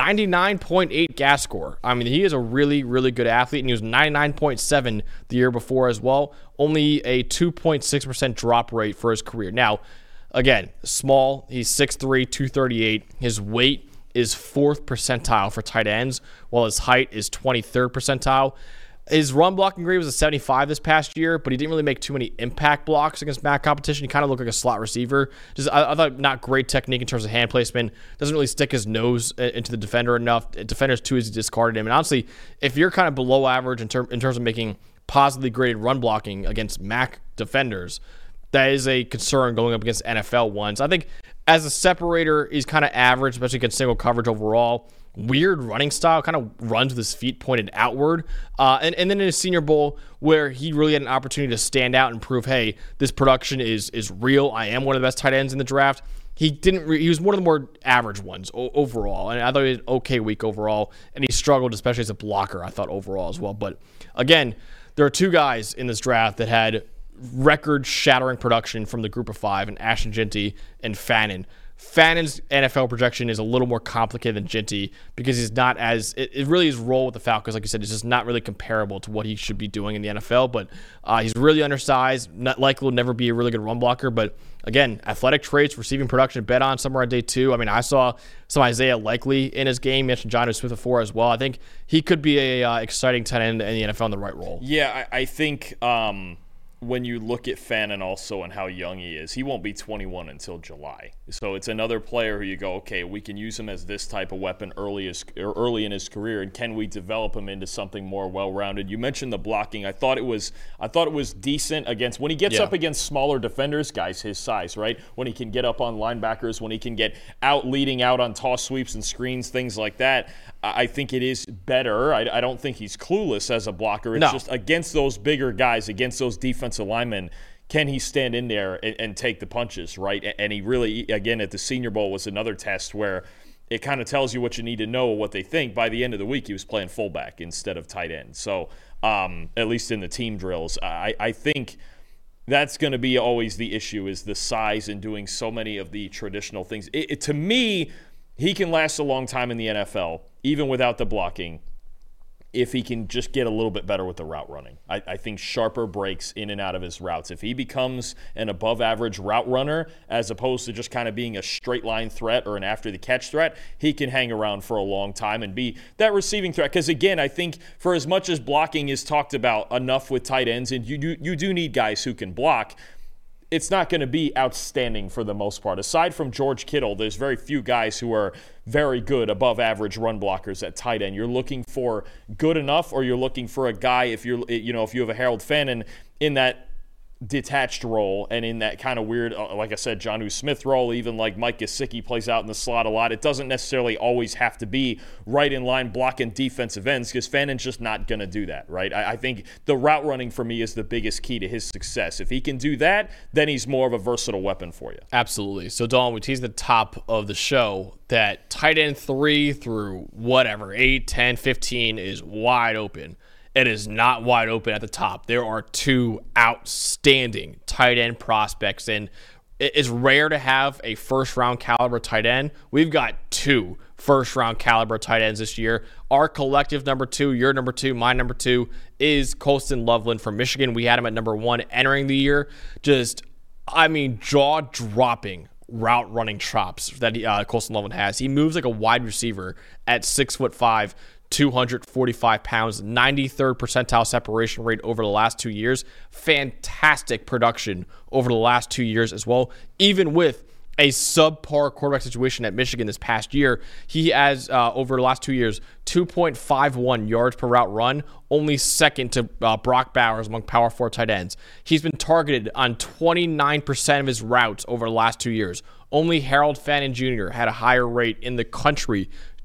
99.8 gas score. I mean, he is a really, really good athlete, and he was 99.7 the year before as well. Only a 2.6% drop rate for his career. Now, again, small. He's 6'3", 238. His weight is 4th percentile for tight ends, while his height is 23rd percentile. His run blocking grade was a 75 this past year, but he didn't really make too many impact blocks against MAC competition. He kind of looked like a slot receiver. I thought not great technique in terms of hand placement. Doesn't really stick his nose into the defender enough. Defenders too easy discarded him. And honestly, if you're kind of below average in terms of making positively graded run blocking against MAC defenders, that is a concern going up against NFL ones. I think as a separator, he's kind of average, especially against single coverage overall. Weird running style, kind of runs with his feet pointed outward. And then in his Senior Bowl, where he really had an opportunity to stand out and prove, hey, this production is real. I am one of the best tight ends in the draft. He was one of the more average ones overall. And I thought he had an okay week overall. And he struggled, especially as a blocker, I thought, overall as well. But again, there are 2 guys in this draft that had record-shattering production from the group of 5, and Ashton Jeanty and Fannin. Fannin's NFL projection is a little more complicated than Jeanty because he's not as – it really his role with the Falcons, like you said, is just not really comparable to what he should be doing in the NFL. But he's really undersized, not likely will never be a really good run blocker. But, again, athletic traits, receiving production, bet on somewhere on day 2. I mean, I saw some Isaiah Likely in his game. You mentioned Jonnu Smith before as well. I think he could be a exciting tight end in the NFL in the right role. Yeah, I think when you look at Fannin also and how young he is, he won't be 21 until July. So it's another player who you go, okay, we can use him as this type of weapon early in his career, and can we develop him into something more well-rounded? You mentioned the blocking. I thought it was decent against when he gets up against smaller defenders, guys his size, right? When he can get up on linebackers, when he can get leading out on toss sweeps and screens, things like that. I think it is better. I don't think he's clueless as a blocker. It's just against those bigger guys, against those defensive linemen, can he stand in there and take the punches, right? And he really, again, at the Senior Bowl was another test where it kind of tells you what you need to know, what they think. By the end of the week, he was playing fullback instead of tight end. So at least in the team drills, I think that's going to be always the issue, is the size and doing so many of the traditional things. To me, he can last a long time in the NFL, even without the blocking, if he can just get a little bit better with the route running. I think sharper breaks in and out of his routes. If he becomes an above-average route runner as opposed to just kind of being a straight-line threat or an after-the-catch threat, he can hang around for a long time and be that receiving threat. Because, again, I think for as much as blocking is talked about enough with tight ends, and you do need guys who can block, it's not going to be outstanding for the most part. Aside from George Kittle, there's very few guys who are very good above average run blockers at tight end. You're looking for good enough, or you're looking for a guy, if you have a Harold Fannin in that detached role and in that kind of weird, like I said, Jonnu Smith role, even like Mike Gesicki plays out in the slot a lot. It doesn't necessarily always have to be right in line blocking defensive ends, because Fannin's just not going to do that, right? I think the route running for me is the biggest key to his success. If he can do that, then he's more of a versatile weapon for you. Absolutely. So, Dawn, we teased the top of the show that tight end 3 through 8, 10, 15 is wide open. It is not wide open at the top. There are 2 outstanding tight end prospects, and it is rare to have a first-round caliber tight end. We've got 2 first-round caliber tight ends this year. Our collective number 2, your number 2, my number 2, is Colston Loveland from Michigan. We had him at number 1 entering the year. Jaw-dropping route-running chops that Colston Loveland has. He moves like a wide receiver at 6'5", 245 pounds, 93rd percentile separation rate over the last 2 years. Fantastic production over the last 2 years as well. Even with a subpar quarterback situation at Michigan this past year, he has, over the last 2 years, 2.51 yards per route run, only second to Brock Bowers among Power 4 tight ends. He's been targeted on 29% of his routes over the last 2 years. Only Harold Fannin Jr. had a higher rate in the country,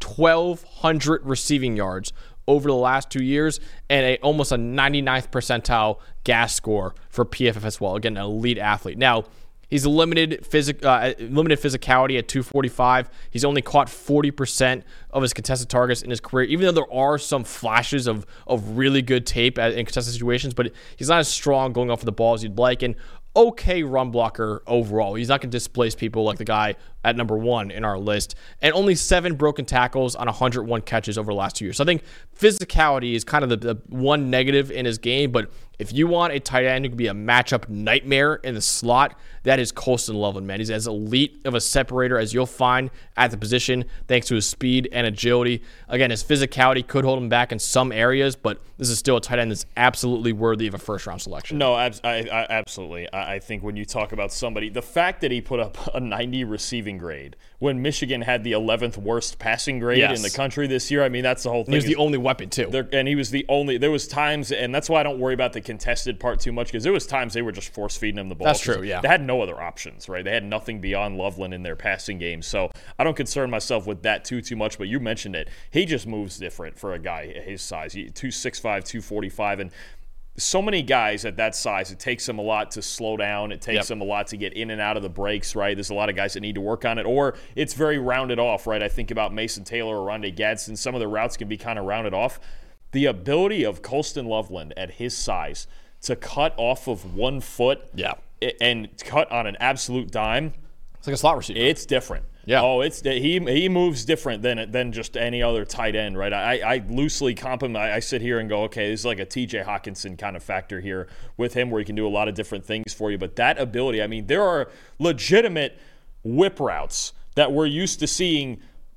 1,200 receiving yards over the last 2 years, and almost a 99th percentile GAS score for PFF as well. Again, an elite athlete. Now, he's limited physicality at 245. He's only caught 40% of his contested targets in his career, even though there are some flashes of really good tape in contested situations, but he's not as strong going off of the ball as you'd like. And okay run blocker overall. He's not going to displace people like the guy at number 1 in our list. And only 7 broken tackles on 101 catches over the last 2 years. So I think physicality is kind of the one negative in his game, but if you want a tight end who can be a matchup nightmare in the slot, that is Colston Loveland, man. He's as elite of a separator as you'll find at the position, thanks to his speed and agility. Again, his physicality could hold him back in some areas, but this is still a tight end that's absolutely worthy of a first-round selection. No, absolutely. I think when you talk about somebody, the fact that he put up a 90 receiving grade when Michigan had the 11th worst passing grade in the country this year, I mean, that's the whole thing. He was the only weapon, too. And he was the only – there was times – and that's why I don't worry about the contested part too much, because there was times they were just force-feeding him the ball. That's true, yeah. They had no other options, right? They had nothing beyond Loveland in their passing game. So I don't concern myself with that too much, but you mentioned it. He just moves different for a guy his size. 265, 245, and so many guys at that size, it takes them a lot to slow down. It takes them a lot to get in and out of the breaks, right? There's a lot of guys that need to work on it, or it's very rounded off, right? I think about Mason Taylor or Rondé Gadsden. Some of the routes can be kind of rounded off. The ability of Colston Loveland at his size to cut off of 1 foot and cut on an absolute dime. It's like a slot receiver. It's different. Yeah. Oh, he moves different than just any other tight end, right? I loosely comp him. I sit here and go, okay, this is like a TJ Hawkinson kind of factor here with him, where he can do a lot of different things for you. But that ability, I mean, there are legitimate whip routes that we're used to seeing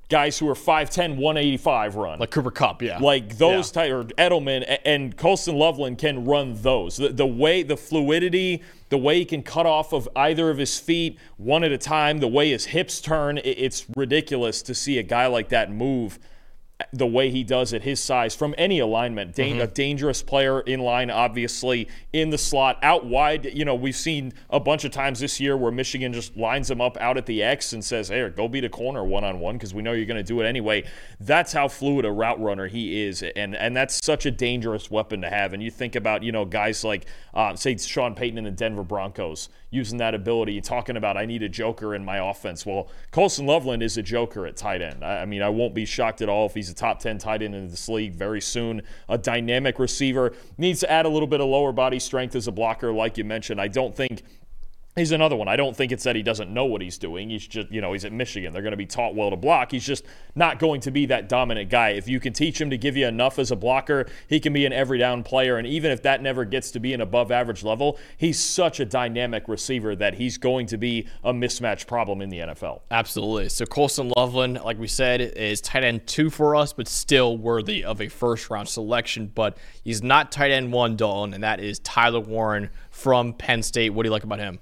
guys who are 5'10", 185 run. Like Cooper Kupp, yeah. Like those type, or Edelman and Colston Loveland can run those. The way, the fluidity, the way he can cut off of either of his feet one at a time, the way his hips turn, it's ridiculous to see a guy like that move the way he does at his size from any alignment. A dangerous player in line, obviously, in the slot, out wide. You know, we've seen a bunch of times this year where Michigan just lines him up out at the X and says, hey, go beat a corner one-on-one because we know you're going to do it anyway. That's how fluid a route runner he is, and that's such a dangerous weapon to have. And you think about, you know, guys like, say, Sean Payton in the Denver Broncos, using that ability, talking about, I need a joker in my offense. Well, Colston Loveland is a joker at tight end. I mean, I won't be shocked at all if he's a top 10 tight end in this league very soon. A dynamic receiver, needs to add a little bit of lower body strength as a blocker, like you mentioned. I don't think he's another one. I don't think it's that he doesn't know what he's doing. He's just, you know, he's at Michigan. They're going to be taught well to block. He's just not going to be that dominant guy. If you can teach him to give you enough as a blocker, he can be an every down player. And even if that never gets to be an above average level, he's such a dynamic receiver that he's going to be a mismatch problem in the NFL. Absolutely. So Colston Loveland, like we said, is tight end 2 for us, but still worthy of a first-round selection. But he's not tight end 1, Dalton, and that is Tyler Warren from Penn State. What do you like about him?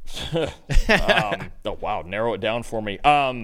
Oh, wow. Narrow it down for me. I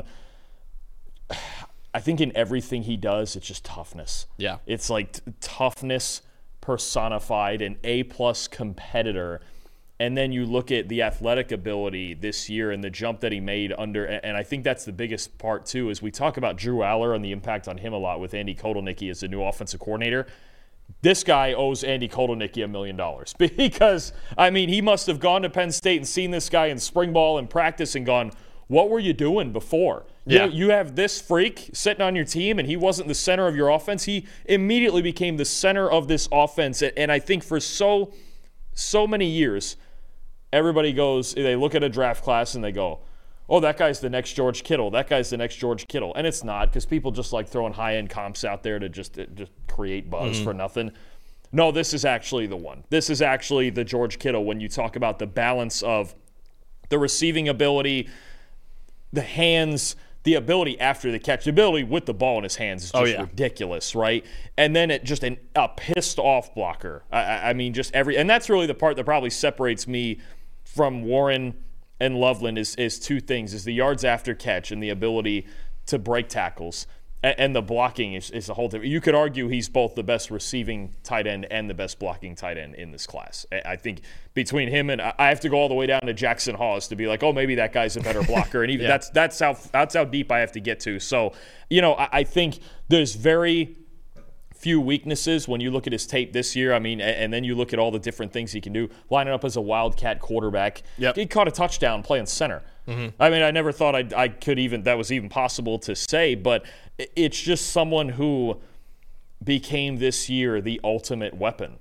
think in everything he does, it's just toughness. Yeah. It's like toughness personified, an A-plus competitor. And then you look at the athletic ability this year and the jump that he made under, and I think that's the biggest part too, is we talk about Drew Aller and the impact on him a lot with Andy Kotelnicki as the new offensive coordinator. This guy owes Andy Kotelnicki $1 million because, I mean, he must have gone to Penn State and seen this guy in spring ball and practice and gone, what were you doing before? Yeah. You have this freak sitting on your team and he wasn't the center of your offense. He immediately became the center of this offense. And I think for so many years, everybody goes, they look at a draft class and they go, oh, that guy's the next George Kittle. That guy's the next George Kittle. And it's not, because people just like throwing high-end comps out there to just create buzz for nothing. No, this is actually the one. This is actually the George Kittle when you talk about the balance of the receiving ability, the hands, the ability after the catch. The ability with the ball in his hands is just ridiculous, right? And then it just a pissed-off blocker. I mean, just and that's really the part that probably separates me from Warren and Loveland is two things, is the yards after catch and the ability to break tackles. And the blocking is the whole thing. You could argue he's both the best receiving tight end and the best blocking tight end in this class. I think between him and I have to go all the way down to Jackson Hawes to be like, oh, maybe that guy's a better blocker. And even that's how deep I have to get to. So, you know, I think there's very few weaknesses when you look at his tape this year. I mean, and then you look at all the different things he can do. Lining up as a Wildcat quarterback. Yep. He caught a touchdown playing center. I mean, I never thought I could that was even possible to say, but it's just someone who became this year the ultimate weapon.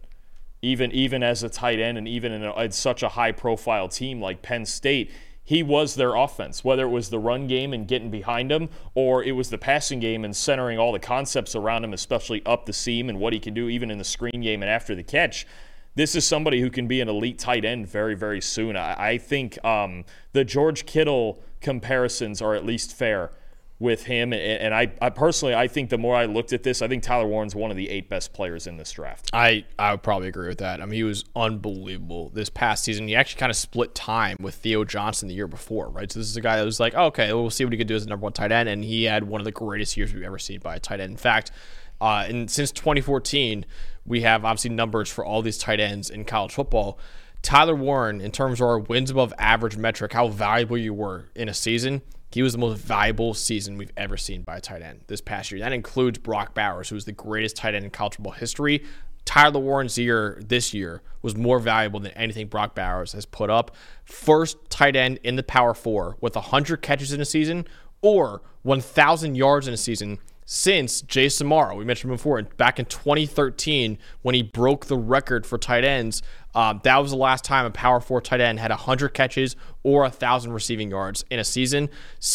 Even as a tight end and even in such a high-profile team like Penn State, he was their offense, whether it was the run game and getting behind him or it was the passing game and centering all the concepts around him, especially up the seam and what he can do even in the screen game and after the catch. This is somebody who can be an elite tight end very, very soon. I think the George Kittle comparisons are at least fair with him. And I personally, I think the more I looked at this, I think Tyler Warren's one of the 8 best players in this draft. I would probably agree with that. I mean, he was unbelievable this past season. He actually kind of split time with Theo Johnson the year before, right? So this is a guy that was like, oh, okay, we'll see what he could do as the number 1 tight end. And he had one of the greatest years we've ever seen by a tight end. In fact, and since 2014, we have obviously numbers for all these tight ends in college football. Tyler Warren, in terms of our wins above average metric, how valuable you were in a season, he was the most valuable season we've ever seen by a tight end this past year. That includes Brock Bowers, who was the greatest tight end in college football history. Tyler Warren's year this year was more valuable than anything Brock Bowers has put up. First tight end in the Power 4 with 100 catches in a season or 1,000 yards in a season since Jay Samaro. We mentioned him before, back in 2013 when he broke the record for tight ends. That was the last time a Power 4 tight end had 100 catches or 1,000 receiving yards in a season,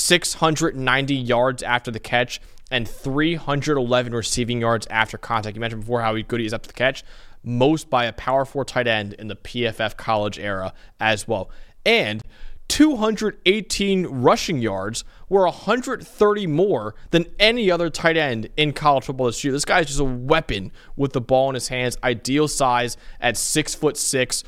690 yards after the catch, and 311 receiving yards after contact. You mentioned before how good he is after the catch. Most by a Power 4 tight end in the PFF college era as well. And 218 rushing yards were 130 more than any other tight end in college football this year. This guy is just a weapon with the ball in his hands. Ideal size at 6'6",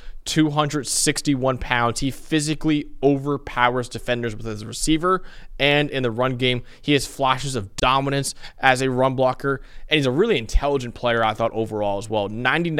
261 pounds. He physically overpowers defenders with his receiver, and in the run game, he has flashes of dominance as a run blocker, and he's a really intelligent player, I thought, overall as well.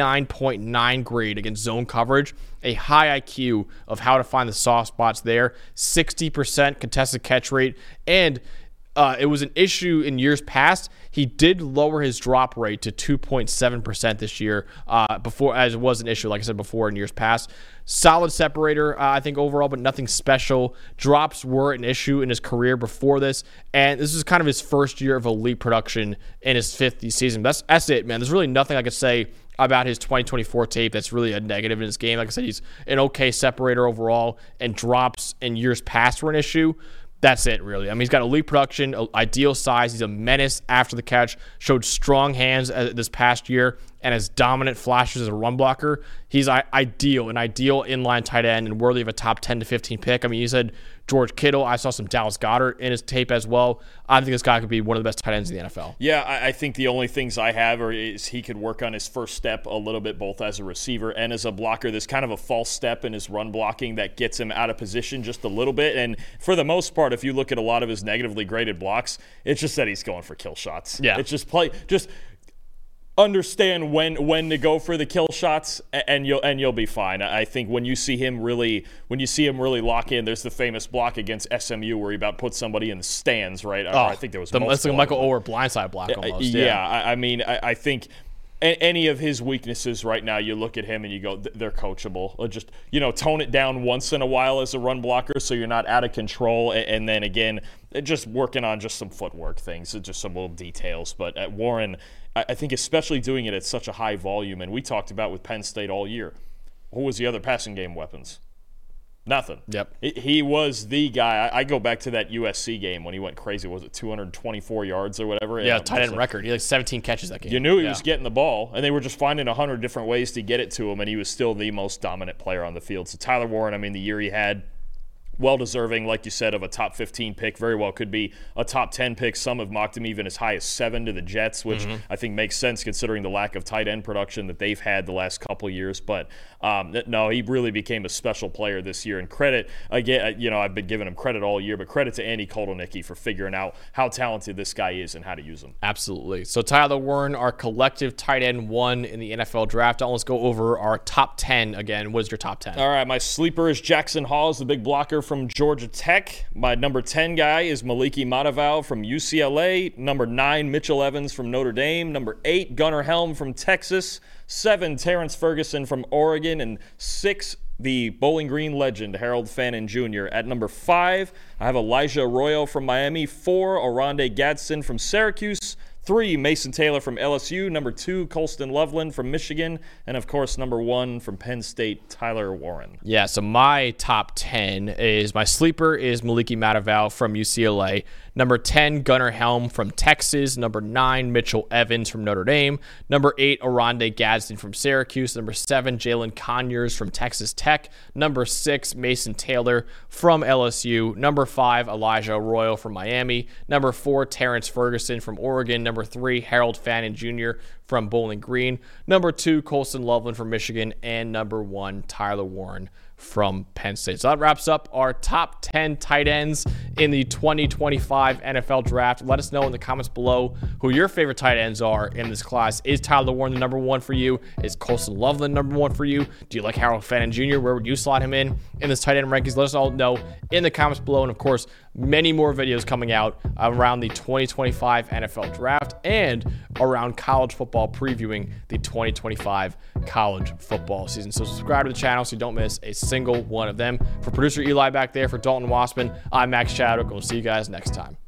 99.9 grade against zone coverage, a high IQ of how to find the soft spots there, 60% contested catch rate, and it was an issue in years past. He did lower his drop rate to 2.7% this year, before, as it was an issue, like I said before, in years past. Solid separator, I think, overall, but nothing special. Drops were an issue in his career before this, and this is kind of his first year of elite production in his 5th season. That's it, man. There's really nothing I could say about his 2024 tape that's really a negative in his game. Like I said, he's an okay separator overall, and drops in years past were an issue. That's it, really. I mean, he's got elite production, ideal size. He's a menace after the catch, showed strong hands this past year, and has dominant flashes as a run blocker. He's an ideal inline tight end and worthy of a top 10 to 15 pick. I mean, you said George Kittle. I saw some Dallas Goedert in his tape as well. I think this guy could be one of the best tight ends in the NFL. Yeah, I think the only things I have is he could work on his first step a little bit, both as a receiver and as a blocker. There's kind of a false step in his run blocking that gets him out of position just a little bit. And for the most part, if you look at a lot of his negatively graded blocks, it's just that he's going for kill shots. Yeah. It's just understand when to go for the kill shots, and you'll be fine. I think when you see him really lock in, there's the famous block against SMU where he about put somebody in the stands, right? I think there was it's like a Michael Oher blindside block almost. Yeah. I mean, I think any of his weaknesses right now, you look at him and you go, they're coachable. Just, tone it down once in a while as a run blocker so you're not out of control. And then again, just working on just some footwork things, just some little details. But at Warren, I think especially doing it at such a high volume, and we talked about with Penn State all year, who was the other passing game weapons? Nothing. Yep. He was the guy. I go back to that USC game when he went crazy. Was it 224 yards or whatever? Yeah, tight end record. He had 17 catches that game. You knew he was getting the ball, and they were just finding 100 different ways to get it to him, and he was still the most dominant player on the field. So Tyler Warren, I mean, the year he had, well-deserving, like you said, of a top 15 pick. Very well could be a top 10 pick. Some have mocked him even as high as 7 to the Jets, which I think makes sense considering the lack of tight end production that they've had the last couple years. But no, he really became a special player this year. And credit, again, I've been giving him credit all year, but credit to Andy Kotelnicki for figuring out how talented this guy is and how to use him. Absolutely. So Tyler Warren, our collective tight end 1 in the NFL draft. Let's go over our top 10 again. What is your top 10? All right, my sleeper is Jackson Hawes, the big blocker from Georgia Tech. My number 10 guy is Maliki Mataval from UCLA. Number 9, Mitchell Evans from Notre Dame. Number 8, Gunnar Helm from Texas. 7, Terrence Ferguson from Oregon. And 6, the Bowling Green legend, Harold Fannin Jr. At number 5, I have Elijah Arroyo from Miami. 4, Oronde Gadsden from Syracuse. 3, Mason Taylor from LSU. Number 2, Colston Loveland from Michigan. And, of course, number 1 from Penn State, Tyler Warren. Yeah, so my top 10 is, my sleeper is Maliki Mataval from UCLA. Number 10, Gunnar Helm from Texas. Number 9, Mitchell Evans from Notre Dame. Number 8, Oronde Gadsden from Syracuse. Number 7, Jalen Conyers from Texas Tech. Number 6, Mason Taylor from LSU. Number 5, Elijah Arroyo from Miami. Number 4, Terrence Ferguson from Oregon. Number 3, Harold Fannin Jr. from Bowling Green. Number 2, Colston Loveland from Michigan. And number 1, Tyler Warren from Penn State. So that wraps up our top 10 tight ends in the 2025 NFL Draft. Let us know in the comments below who your favorite tight ends are in this class. Is Tyler Warren the number 1 for you? Is Colston Loveland number 1 for you? Do you like Harold Fannin Jr.? Where would you slot him in this tight end rankings? Let us all know in the comments below. And of course, many more videos coming out around the 2025 NFL Draft and around college football, previewing the 2025 college football season. So subscribe to the channel so you don't miss a single one of them. For producer Eli back there, for Dalton Wassman, I'm Max Chadwick. We'll see you guys next time.